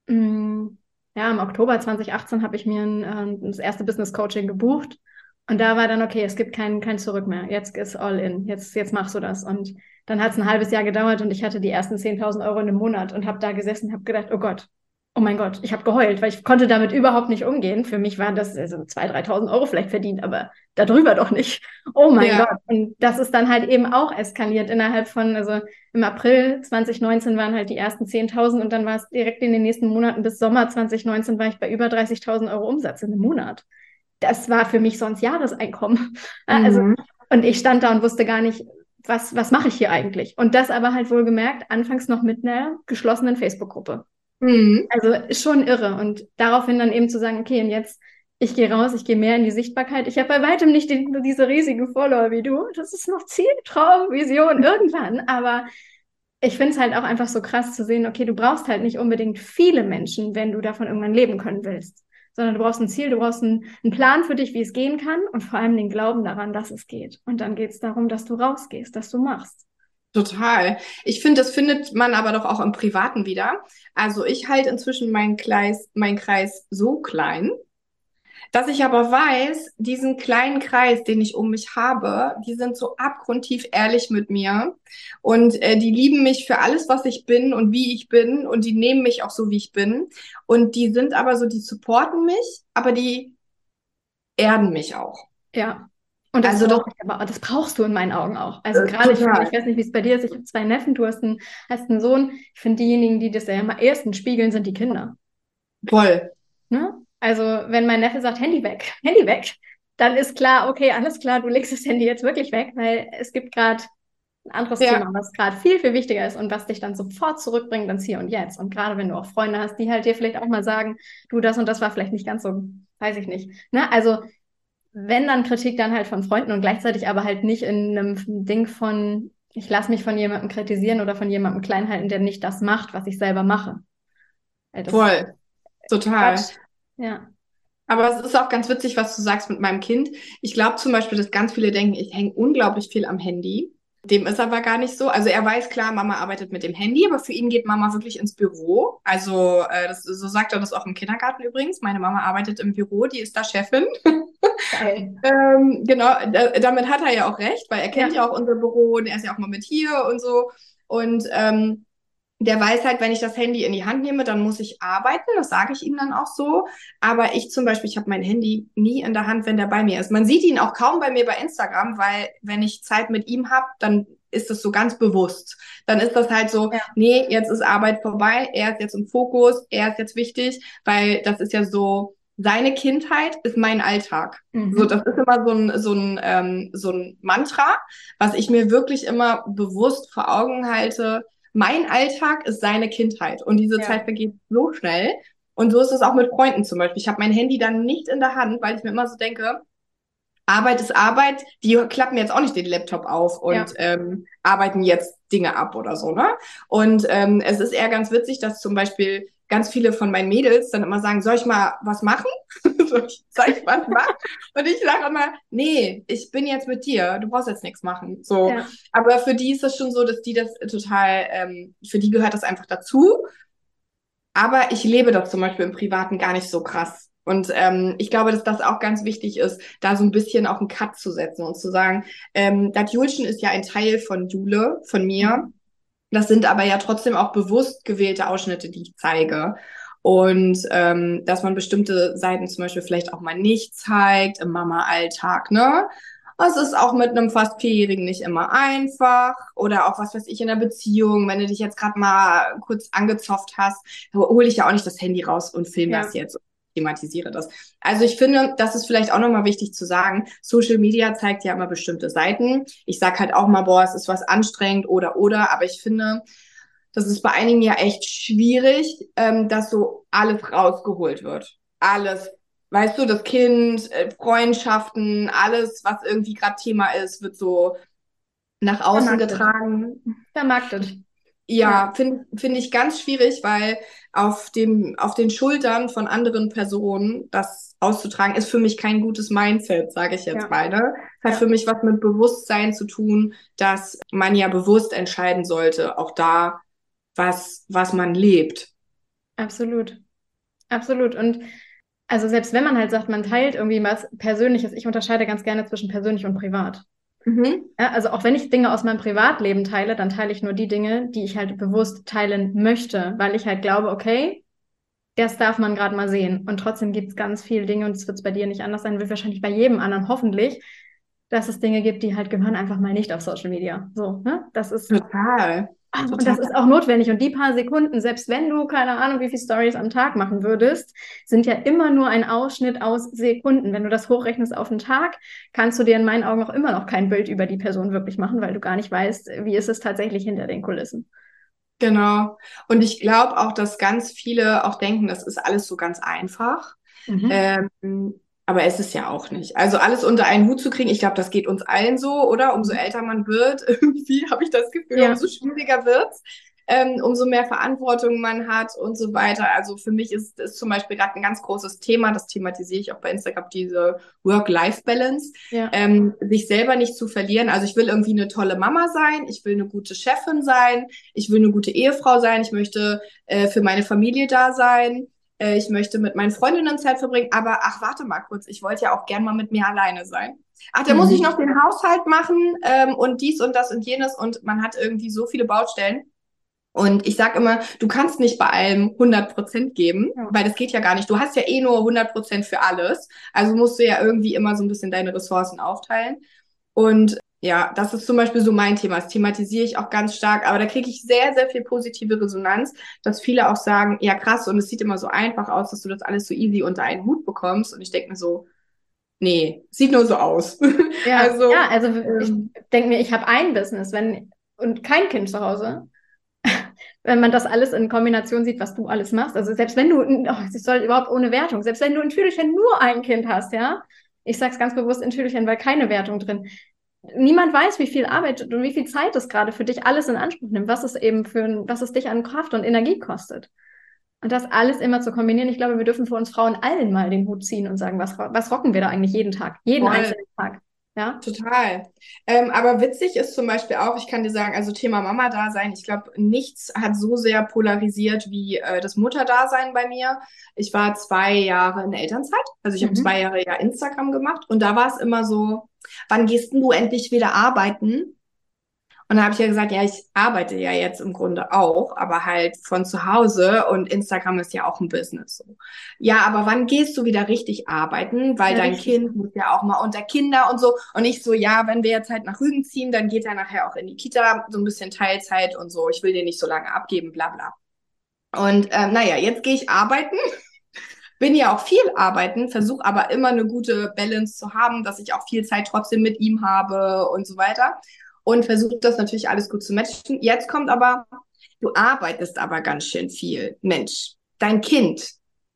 [SPEAKER 1] mh, ja, im Oktober 2018 habe ich mir das erste Business Coaching gebucht. Und da war dann, okay, es gibt kein Zurück mehr. Jetzt ist all in. Jetzt machst du das. Und dann hat es ein halbes Jahr gedauert und ich hatte die ersten 10.000 Euro in einem Monat und habe da gesessen und habe gedacht, oh mein Gott, ich habe geheult, weil ich konnte damit überhaupt nicht umgehen. Für mich waren das also 2.000, 3.000 Euro vielleicht verdient, aber darüber doch nicht. Oh mein
[SPEAKER 2] Ja.
[SPEAKER 1] Gott. Und das ist dann halt eben auch eskaliert innerhalb von, also im April 2019 waren halt die ersten 10.000 und dann war es direkt in den nächsten Monaten bis Sommer 2019 war ich bei über 30.000 Euro Umsatz in einem Monat. Das war für mich sonst Jahreseinkommen. Also,
[SPEAKER 2] Mhm.
[SPEAKER 1] und ich stand da und wusste gar nicht, was mache ich hier eigentlich? Und das aber halt wohlgemerkt, anfangs noch mit einer geschlossenen Facebook-Gruppe.
[SPEAKER 2] Mhm.
[SPEAKER 1] Also ist schon irre. Und daraufhin dann eben zu sagen, okay, und jetzt, ich gehe raus, ich gehe mehr in die Sichtbarkeit. Ich habe bei weitem nicht diese riesigen Follower wie du. Das ist noch Ziel, Traum, Vision, irgendwann. Aber ich finde es halt auch einfach so krass zu sehen, okay, du brauchst halt nicht unbedingt viele Menschen, wenn du davon irgendwann leben können willst. Sondern du brauchst ein Ziel, du brauchst einen Plan für dich, wie es gehen kann und vor allem den Glauben daran, dass es geht. Und dann geht es darum, dass du rausgehst, dass du machst.
[SPEAKER 2] Total. Ich finde, das findet man aber doch auch im Privaten wieder. Also ich halte inzwischen meinen Kreis so klein, dass ich aber weiß, diesen kleinen Kreis, den ich um mich habe, die sind so abgrundtief ehrlich mit mir und die lieben mich für alles, was ich bin und wie ich bin und die nehmen mich auch so, wie ich bin. Und die sind aber so, die supporten mich, aber die erden mich auch.
[SPEAKER 1] Ja. Und das
[SPEAKER 2] Also das
[SPEAKER 1] brauche ich aber, das brauchst du in meinen Augen auch. Also gerade, ich finde, ich
[SPEAKER 2] total.
[SPEAKER 1] weiß nicht, wie es bei dir ist, ich habe zwei Neffen, hast einen Sohn. Ich finde, diejenigen, die das ja am ehesten spiegeln, sind die Kinder.
[SPEAKER 2] Voll.
[SPEAKER 1] Ne? Also, wenn mein Neffe sagt, Handy weg, dann ist klar, okay, alles klar, du legst das Handy jetzt wirklich weg, weil es gibt gerade ein anderes Thema,
[SPEAKER 2] Ja.
[SPEAKER 1] was gerade viel, viel wichtiger ist und was dich dann sofort zurückbringt ins Hier und Jetzt. Und gerade wenn du auch Freunde hast, die halt dir vielleicht auch mal sagen, du, das und das war vielleicht nicht ganz so, weiß ich nicht. Ne? Also, wenn dann Kritik, dann halt von Freunden und gleichzeitig aber halt nicht in einem Ding von, ich lasse mich von jemandem kritisieren oder von jemandem klein halten, der nicht das macht, was ich selber mache. Weil das ist
[SPEAKER 2] Voll. Total.
[SPEAKER 1] Quatsch. Ja.
[SPEAKER 2] Aber es ist auch ganz witzig, was du sagst mit meinem Kind. Ich glaube zum Beispiel, dass ganz viele denken, ich hänge unglaublich viel am Handy. Dem ist aber gar nicht so. Also er weiß klar, Mama arbeitet mit dem Handy, aber für ihn geht Mama wirklich ins Büro. Also so sagt er das auch im Kindergarten übrigens. Meine Mama arbeitet im Büro, die ist da Chefin.
[SPEAKER 1] Geil.
[SPEAKER 2] Genau, damit hat er ja auch recht, weil er kennt
[SPEAKER 1] Ja.
[SPEAKER 2] ja auch unser Büro und er ist ja auch mal mit hier und so. Und der weiß halt, wenn ich das Handy in die Hand nehme, dann muss ich arbeiten. Das sage ich ihm dann auch so. Aber ich zum Beispiel, ich habe mein Handy nie in der Hand, wenn der bei mir ist. Man sieht ihn auch kaum bei mir bei Instagram, weil wenn ich Zeit mit ihm habe, dann ist das so ganz bewusst. Dann ist das halt so,
[SPEAKER 1] Ja.
[SPEAKER 2] nee, jetzt ist Arbeit vorbei, er ist jetzt im Fokus, er ist jetzt wichtig, weil das ist ja so, seine Kindheit ist mein Alltag. So,
[SPEAKER 1] Mhm.
[SPEAKER 2] das ist immer so ein Mantra, was ich mir wirklich immer bewusst vor Augen halte. Mein Alltag ist seine Kindheit und diese Zeit
[SPEAKER 1] Ja.
[SPEAKER 2] vergeht so schnell. Und so ist es auch mit Freunden zum Beispiel. Ich habe mein Handy dann nicht in der Hand, weil ich mir immer so denke, Arbeit ist Arbeit, die klappen jetzt auch nicht den Laptop auf und
[SPEAKER 1] Ja.
[SPEAKER 2] arbeiten jetzt Dinge ab oder so, ne? Und es ist eher ganz witzig, dass zum Beispiel ganz viele von meinen Mädels dann immer sagen, soll ich mal was machen? Soll ich was machen? Und ich sage immer, nee, ich bin jetzt mit dir, du brauchst jetzt nichts machen. So.
[SPEAKER 1] Ja.
[SPEAKER 2] Aber für die ist es schon so, dass die das total, für die gehört das einfach dazu. Aber ich lebe das zum Beispiel im Privaten gar nicht so krass. Und ich glaube, dass das auch ganz wichtig ist, da so ein bisschen auch einen Cut zu setzen und zu sagen, das Julchen ist ja ein Teil von Jule, von mir.
[SPEAKER 1] Mhm.
[SPEAKER 2] Das sind aber ja trotzdem auch bewusst gewählte Ausschnitte, die ich zeige. Und dass man bestimmte Seiten zum Beispiel vielleicht auch mal nicht zeigt im Mama-Alltag, ne? Es ist auch mit einem fast Vierjährigen nicht immer einfach. Oder auch, was weiß ich, in der Beziehung, wenn du dich jetzt gerade mal kurz angezofft hast, hole ich ja auch nicht das Handy raus und film das
[SPEAKER 1] Ja.
[SPEAKER 2] jetzt. thematisiere das. Also ich finde, das ist vielleicht auch nochmal wichtig zu sagen, Social Media zeigt ja immer bestimmte Seiten. Ich sage halt auch mal, boah, es ist was anstrengend oder, aber ich finde, das ist bei einigen ja echt schwierig, dass so alles rausgeholt wird. Alles. Weißt du, das Kind, Freundschaften, alles, was irgendwie gerade Thema ist, wird so nach außen getragen.
[SPEAKER 1] Vermarktet.
[SPEAKER 2] Ja, finde ich ganz schwierig, weil auf den Schultern von anderen Personen das auszutragen, ist für mich kein gutes Mindset, sage ich jetzt mal. Ne? Hat für mich was mit Bewusstsein zu tun, dass man ja bewusst entscheiden sollte, auch da, was man lebt.
[SPEAKER 1] Absolut. Absolut. Und also selbst wenn man halt sagt, man teilt irgendwie was Persönliches, ich unterscheide ganz gerne zwischen persönlich und privat.
[SPEAKER 2] Mhm.
[SPEAKER 1] Ja, also auch wenn ich Dinge aus meinem Privatleben teile, dann teile ich nur die Dinge, die ich halt bewusst teilen möchte, weil ich halt glaube, okay, das darf man gerade mal sehen. Und trotzdem gibt es ganz viele Dinge, und es wird bei dir nicht anders sein, wird wahrscheinlich bei jedem anderen hoffentlich, dass es Dinge gibt, die halt gehören einfach mal nicht auf Social Media. So, ne? Das ist
[SPEAKER 2] Total.
[SPEAKER 1] und das ist auch notwendig. Und die paar Sekunden, selbst wenn du keine Ahnung, wie viele Stories am Tag machen würdest, sind ja immer nur ein Ausschnitt aus Sekunden. Wenn du das hochrechnest auf den Tag, kannst du dir in meinen Augen auch immer noch kein Bild über die Person wirklich machen, weil du gar nicht weißt, wie ist es tatsächlich hinter den Kulissen.
[SPEAKER 2] Genau. Und ich glaube auch, dass ganz viele auch denken, das ist alles so ganz einfach.
[SPEAKER 1] Mhm.
[SPEAKER 2] Aber es ist ja auch nicht. Also alles unter einen Hut zu kriegen, ich glaube, das geht uns allen so, oder? Umso älter man wird, irgendwie habe ich das Gefühl,
[SPEAKER 1] Ja,
[SPEAKER 2] umso schwieriger wird's, umso mehr Verantwortung man hat und so weiter. Also für mich ist zum Beispiel gerade ein ganz großes Thema, das thematisiere ich auch bei Instagram, diese Work-Life-Balance,
[SPEAKER 1] ja.
[SPEAKER 2] sich selber nicht zu verlieren. Also ich will irgendwie eine tolle Mama sein, ich will eine gute Chefin sein, ich will eine gute Ehefrau sein, ich möchte für meine Familie da sein. Ich möchte mit meinen Freundinnen Zeit verbringen, aber ach, warte mal kurz, ich wollte ja auch gern mal mit mir alleine sein. Ach, da muss ich noch
[SPEAKER 1] Mhm.
[SPEAKER 2] den Haushalt machen und dies und das und jenes und man hat irgendwie so viele Baustellen. Und ich sage immer, du kannst nicht bei allem 100% geben,
[SPEAKER 1] Ja.
[SPEAKER 2] weil das geht ja gar nicht. Du hast ja eh nur 100% für alles. Also musst du ja irgendwie immer so ein bisschen deine Ressourcen aufteilen. Und ja, das ist zum Beispiel so mein Thema. Das thematisiere ich auch ganz stark. Aber da kriege ich sehr, sehr viel positive Resonanz, dass viele auch sagen, ja krass, und es sieht immer so einfach aus, dass du das alles so easy unter einen Hut bekommst. Und ich denke mir so, nee, sieht nur so aus.
[SPEAKER 1] Ja,
[SPEAKER 2] Also,
[SPEAKER 1] ja, also ich denke mir, ich habe ein Business, wenn und kein Kind zu Hause. Wenn man das alles in Kombination sieht, was du alles machst. Also selbst wenn du, oh, es soll überhaupt ohne Wertung, selbst wenn du in Tüdelchen nur ein Kind hast, ja, ich sag's ganz bewusst in Tüdelchen, weil keine Wertung drin. Niemand weiß, wie viel Arbeit und wie viel Zeit es gerade für dich alles in Anspruch nimmt, was es eben was es dich an Kraft und Energie kostet. Und das alles immer zu kombinieren, ich glaube, wir dürfen für uns Frauen allen mal den Hut ziehen und sagen, was rocken wir da eigentlich jeden Tag, jeden
[SPEAKER 2] voll.
[SPEAKER 1] einzelnen Tag, ja?
[SPEAKER 2] Total. Aber witzig ist zum Beispiel auch, ich kann dir sagen, also Thema Mama-Dasein, ich glaube, nichts hat so sehr polarisiert wie das Mutterdasein bei mir. Ich war 2 Jahre in der Elternzeit, also ich habe
[SPEAKER 1] Mhm.
[SPEAKER 2] 2 Jahre ja Instagram gemacht und da war es immer so, wann gehst denn du endlich wieder arbeiten? Und da habe ich ja gesagt, ja, ich arbeite ja jetzt im Grunde auch, aber halt von zu Hause und Instagram ist ja auch ein Business so. Ja, aber wann gehst du wieder richtig arbeiten? Weil
[SPEAKER 1] Ja,
[SPEAKER 2] dein
[SPEAKER 1] richtig.
[SPEAKER 2] Kind muss ja auch mal unter Kinder und so. Und ich so, ja, wenn wir jetzt halt nach Rügen ziehen, dann geht er nachher auch in die Kita, so ein bisschen Teilzeit und so. Ich will den nicht so lange abgeben, bla bla. Und naja, jetzt gehe ich arbeiten, bin ja auch viel arbeiten, versuche aber immer eine gute Balance zu haben, dass ich auch viel Zeit trotzdem mit ihm habe und so weiter. Und versuche das natürlich alles gut zu matchen. Jetzt kommt aber, du arbeitest aber ganz schön viel. Mensch, dein Kind.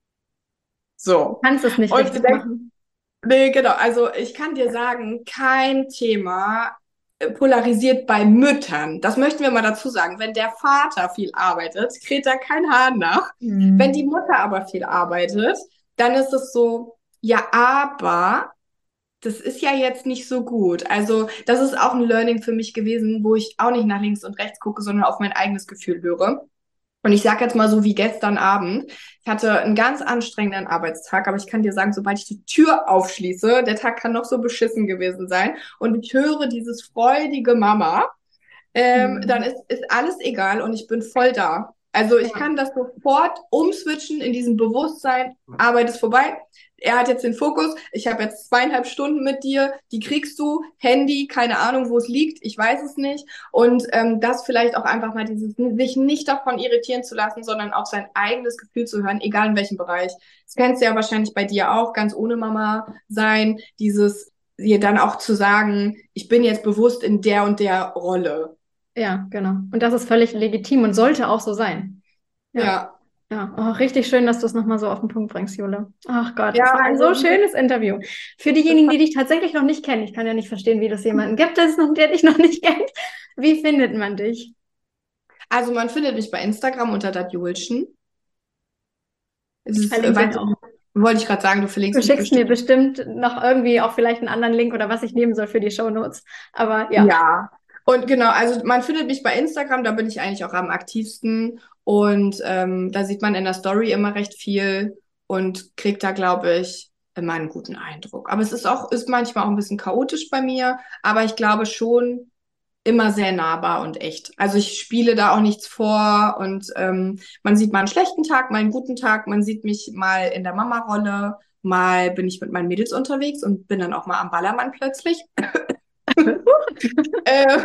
[SPEAKER 1] Du
[SPEAKER 2] So.
[SPEAKER 1] kannst es nicht
[SPEAKER 2] Und du
[SPEAKER 1] richtig
[SPEAKER 2] denkst,
[SPEAKER 1] machen.
[SPEAKER 2] nee, genau. Also ich kann dir sagen, kein Thema polarisiert bei Müttern. Das möchten wir mal dazu sagen. Wenn der Vater viel arbeitet, kräht da kein Hahn nach. Wenn die
[SPEAKER 1] Mhm.
[SPEAKER 2] Mutter aber viel arbeitet, dann ist es so, ja, aber das ist ja jetzt nicht so gut. Also das ist auch ein Learning für mich gewesen, wo ich auch nicht nach links und rechts gucke, sondern auf mein eigenes Gefühl höre. Und ich sage jetzt mal so wie gestern Abend. Ich hatte einen ganz anstrengenden Arbeitstag, aber ich kann dir sagen, sobald ich die Tür aufschließe, der Tag kann noch so beschissen gewesen sein und ich höre dieses freudige Mama, dann
[SPEAKER 1] Mhm.
[SPEAKER 2] ist alles egal und ich bin voll da. Also ich kann das sofort umswitchen in diesem Bewusstsein, Arbeit ist vorbei. Er hat jetzt den Fokus, ich habe jetzt 2,5 Stunden mit dir, die kriegst du, Handy, keine Ahnung, wo es liegt, ich weiß es nicht. Und das vielleicht auch einfach mal dieses, sich nicht davon irritieren zu lassen, sondern auch sein eigenes Gefühl zu hören, egal in welchem Bereich. Das kennst du ja wahrscheinlich bei dir auch, ganz ohne Mama sein, dieses, dir dann auch zu sagen, ich bin jetzt bewusst in der und der Rolle.
[SPEAKER 1] Ja, genau. Und das ist völlig legitim und sollte auch so sein.
[SPEAKER 2] Ja.
[SPEAKER 1] Ja, oh, richtig schön, dass du es nochmal so auf den Punkt bringst, Jule. Ach Gott,
[SPEAKER 2] Ja,
[SPEAKER 1] das war ein so
[SPEAKER 2] also
[SPEAKER 1] schönes Interview. Für diejenigen, die dich tatsächlich noch nicht kennen, ich kann ja nicht verstehen, wie das jemanden gibt, der dich noch nicht kennt. Wie findet man dich?
[SPEAKER 2] Also man findet mich bei Instagram unter dat Julchen.
[SPEAKER 1] Verlinke ich auch.
[SPEAKER 2] Wollte ich gerade sagen, du verlinkst
[SPEAKER 1] Du
[SPEAKER 2] mich
[SPEAKER 1] schickst mir
[SPEAKER 2] bestimmt.
[SPEAKER 1] bestimmt noch irgendwie auch vielleicht einen anderen Link oder was ich nehmen soll für die Shownotes. Aber ja.
[SPEAKER 2] Ja. Und genau, also man findet mich bei Instagram, da bin ich eigentlich auch am aktivsten. Und da sieht man in der Story immer recht viel und kriegt da, glaube ich, immer einen guten Eindruck. Aber es ist manchmal auch ein bisschen chaotisch bei mir, aber ich glaube schon immer sehr nahbar und echt. Also ich spiele da auch nichts vor und man sieht mal einen schlechten Tag, mal einen guten Tag, man sieht mich mal in der Mama-Rolle, mal bin ich mit meinen Mädels unterwegs und bin dann auch mal am Ballermann plötzlich. äh,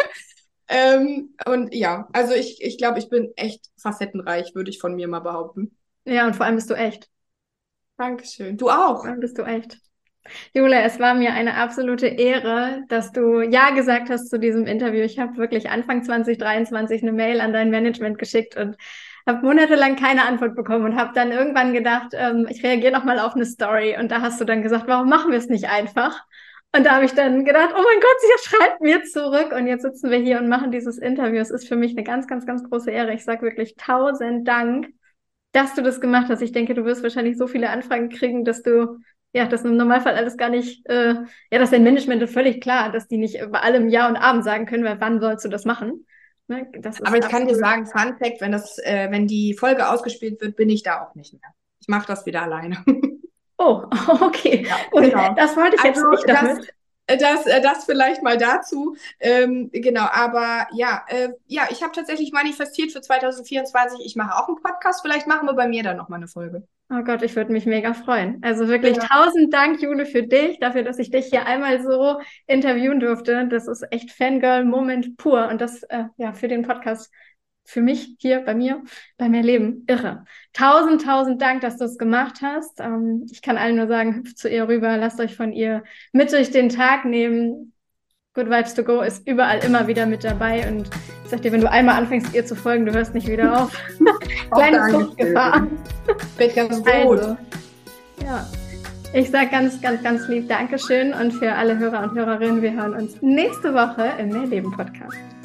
[SPEAKER 2] und ja, also ich glaube, ich bin echt facettenreich, würde ich von mir mal behaupten.
[SPEAKER 1] Ja, und vor allem bist du echt.
[SPEAKER 2] Dankeschön. Du auch.
[SPEAKER 1] Vor allem bist du echt. Jule, es war mir eine absolute Ehre, dass du Ja gesagt hast zu diesem Interview. Ich habe wirklich Anfang 2023 eine Mail an dein Management geschickt und habe monatelang keine Antwort bekommen und habe dann irgendwann gedacht, ich reagiere noch mal auf eine Story. Und da hast du dann gesagt, warum machen wir es nicht einfach? Und da habe ich dann gedacht, oh mein Gott, sie schreibt mir zurück. Und jetzt sitzen wir hier und machen dieses Interview. Es ist für mich eine ganz, ganz, ganz große Ehre. Ich sage wirklich 1000 Dank, dass du das gemacht hast. Ich denke, du wirst wahrscheinlich so viele Anfragen kriegen, dass du ja, das im Normalfall alles gar nicht, ja, das ist dein Management völlig klar, dass die nicht bei allem Ja und Abend sagen können, weil wann sollst du das machen? Ne, das ist
[SPEAKER 2] Aber ich kann dir
[SPEAKER 1] absolut.
[SPEAKER 2] sagen, Fun Fact, wenn die Folge ausgespielt wird, bin ich da auch nicht mehr. Ich mache das wieder alleine.
[SPEAKER 1] Oh, okay.
[SPEAKER 2] Ja,
[SPEAKER 1] Gut,
[SPEAKER 2] genau.
[SPEAKER 1] das wollte ich jetzt
[SPEAKER 2] Also
[SPEAKER 1] nicht damit.
[SPEAKER 2] das vielleicht mal dazu. Genau, aber ja, ja, ich habe tatsächlich manifestiert für 2024. Ich mache auch einen Podcast. Vielleicht machen wir bei mir dann nochmal eine Folge.
[SPEAKER 1] Oh Gott, ich würde mich mega freuen. Also wirklich
[SPEAKER 2] Ja.
[SPEAKER 1] 1000 Dank, Jule, für dich, dafür, dass ich dich hier einmal so interviewen durfte. Das ist echt Fangirl-Moment pur. Und das, ja, für den Podcast, für mich hier bei mir, bei mir Leben, irre. 1000 Dank, dass du es gemacht hast. Ich kann allen nur sagen, hüpft zu ihr rüber, lasst euch von ihr mit durch den Tag nehmen. Good Vibes to Go ist überall immer wieder mit dabei. Und ich sag dir, wenn du einmal anfängst, ihr zu folgen, du hörst nicht wieder auf. Kleine Suchtgefahr.
[SPEAKER 2] Wird ganz gut.
[SPEAKER 1] Also, ja. Ich sage ganz, ganz, ganz lieb Dankeschön und für alle Hörer und Hörerinnen, wir hören uns nächste Woche im Mehrleben Podcast.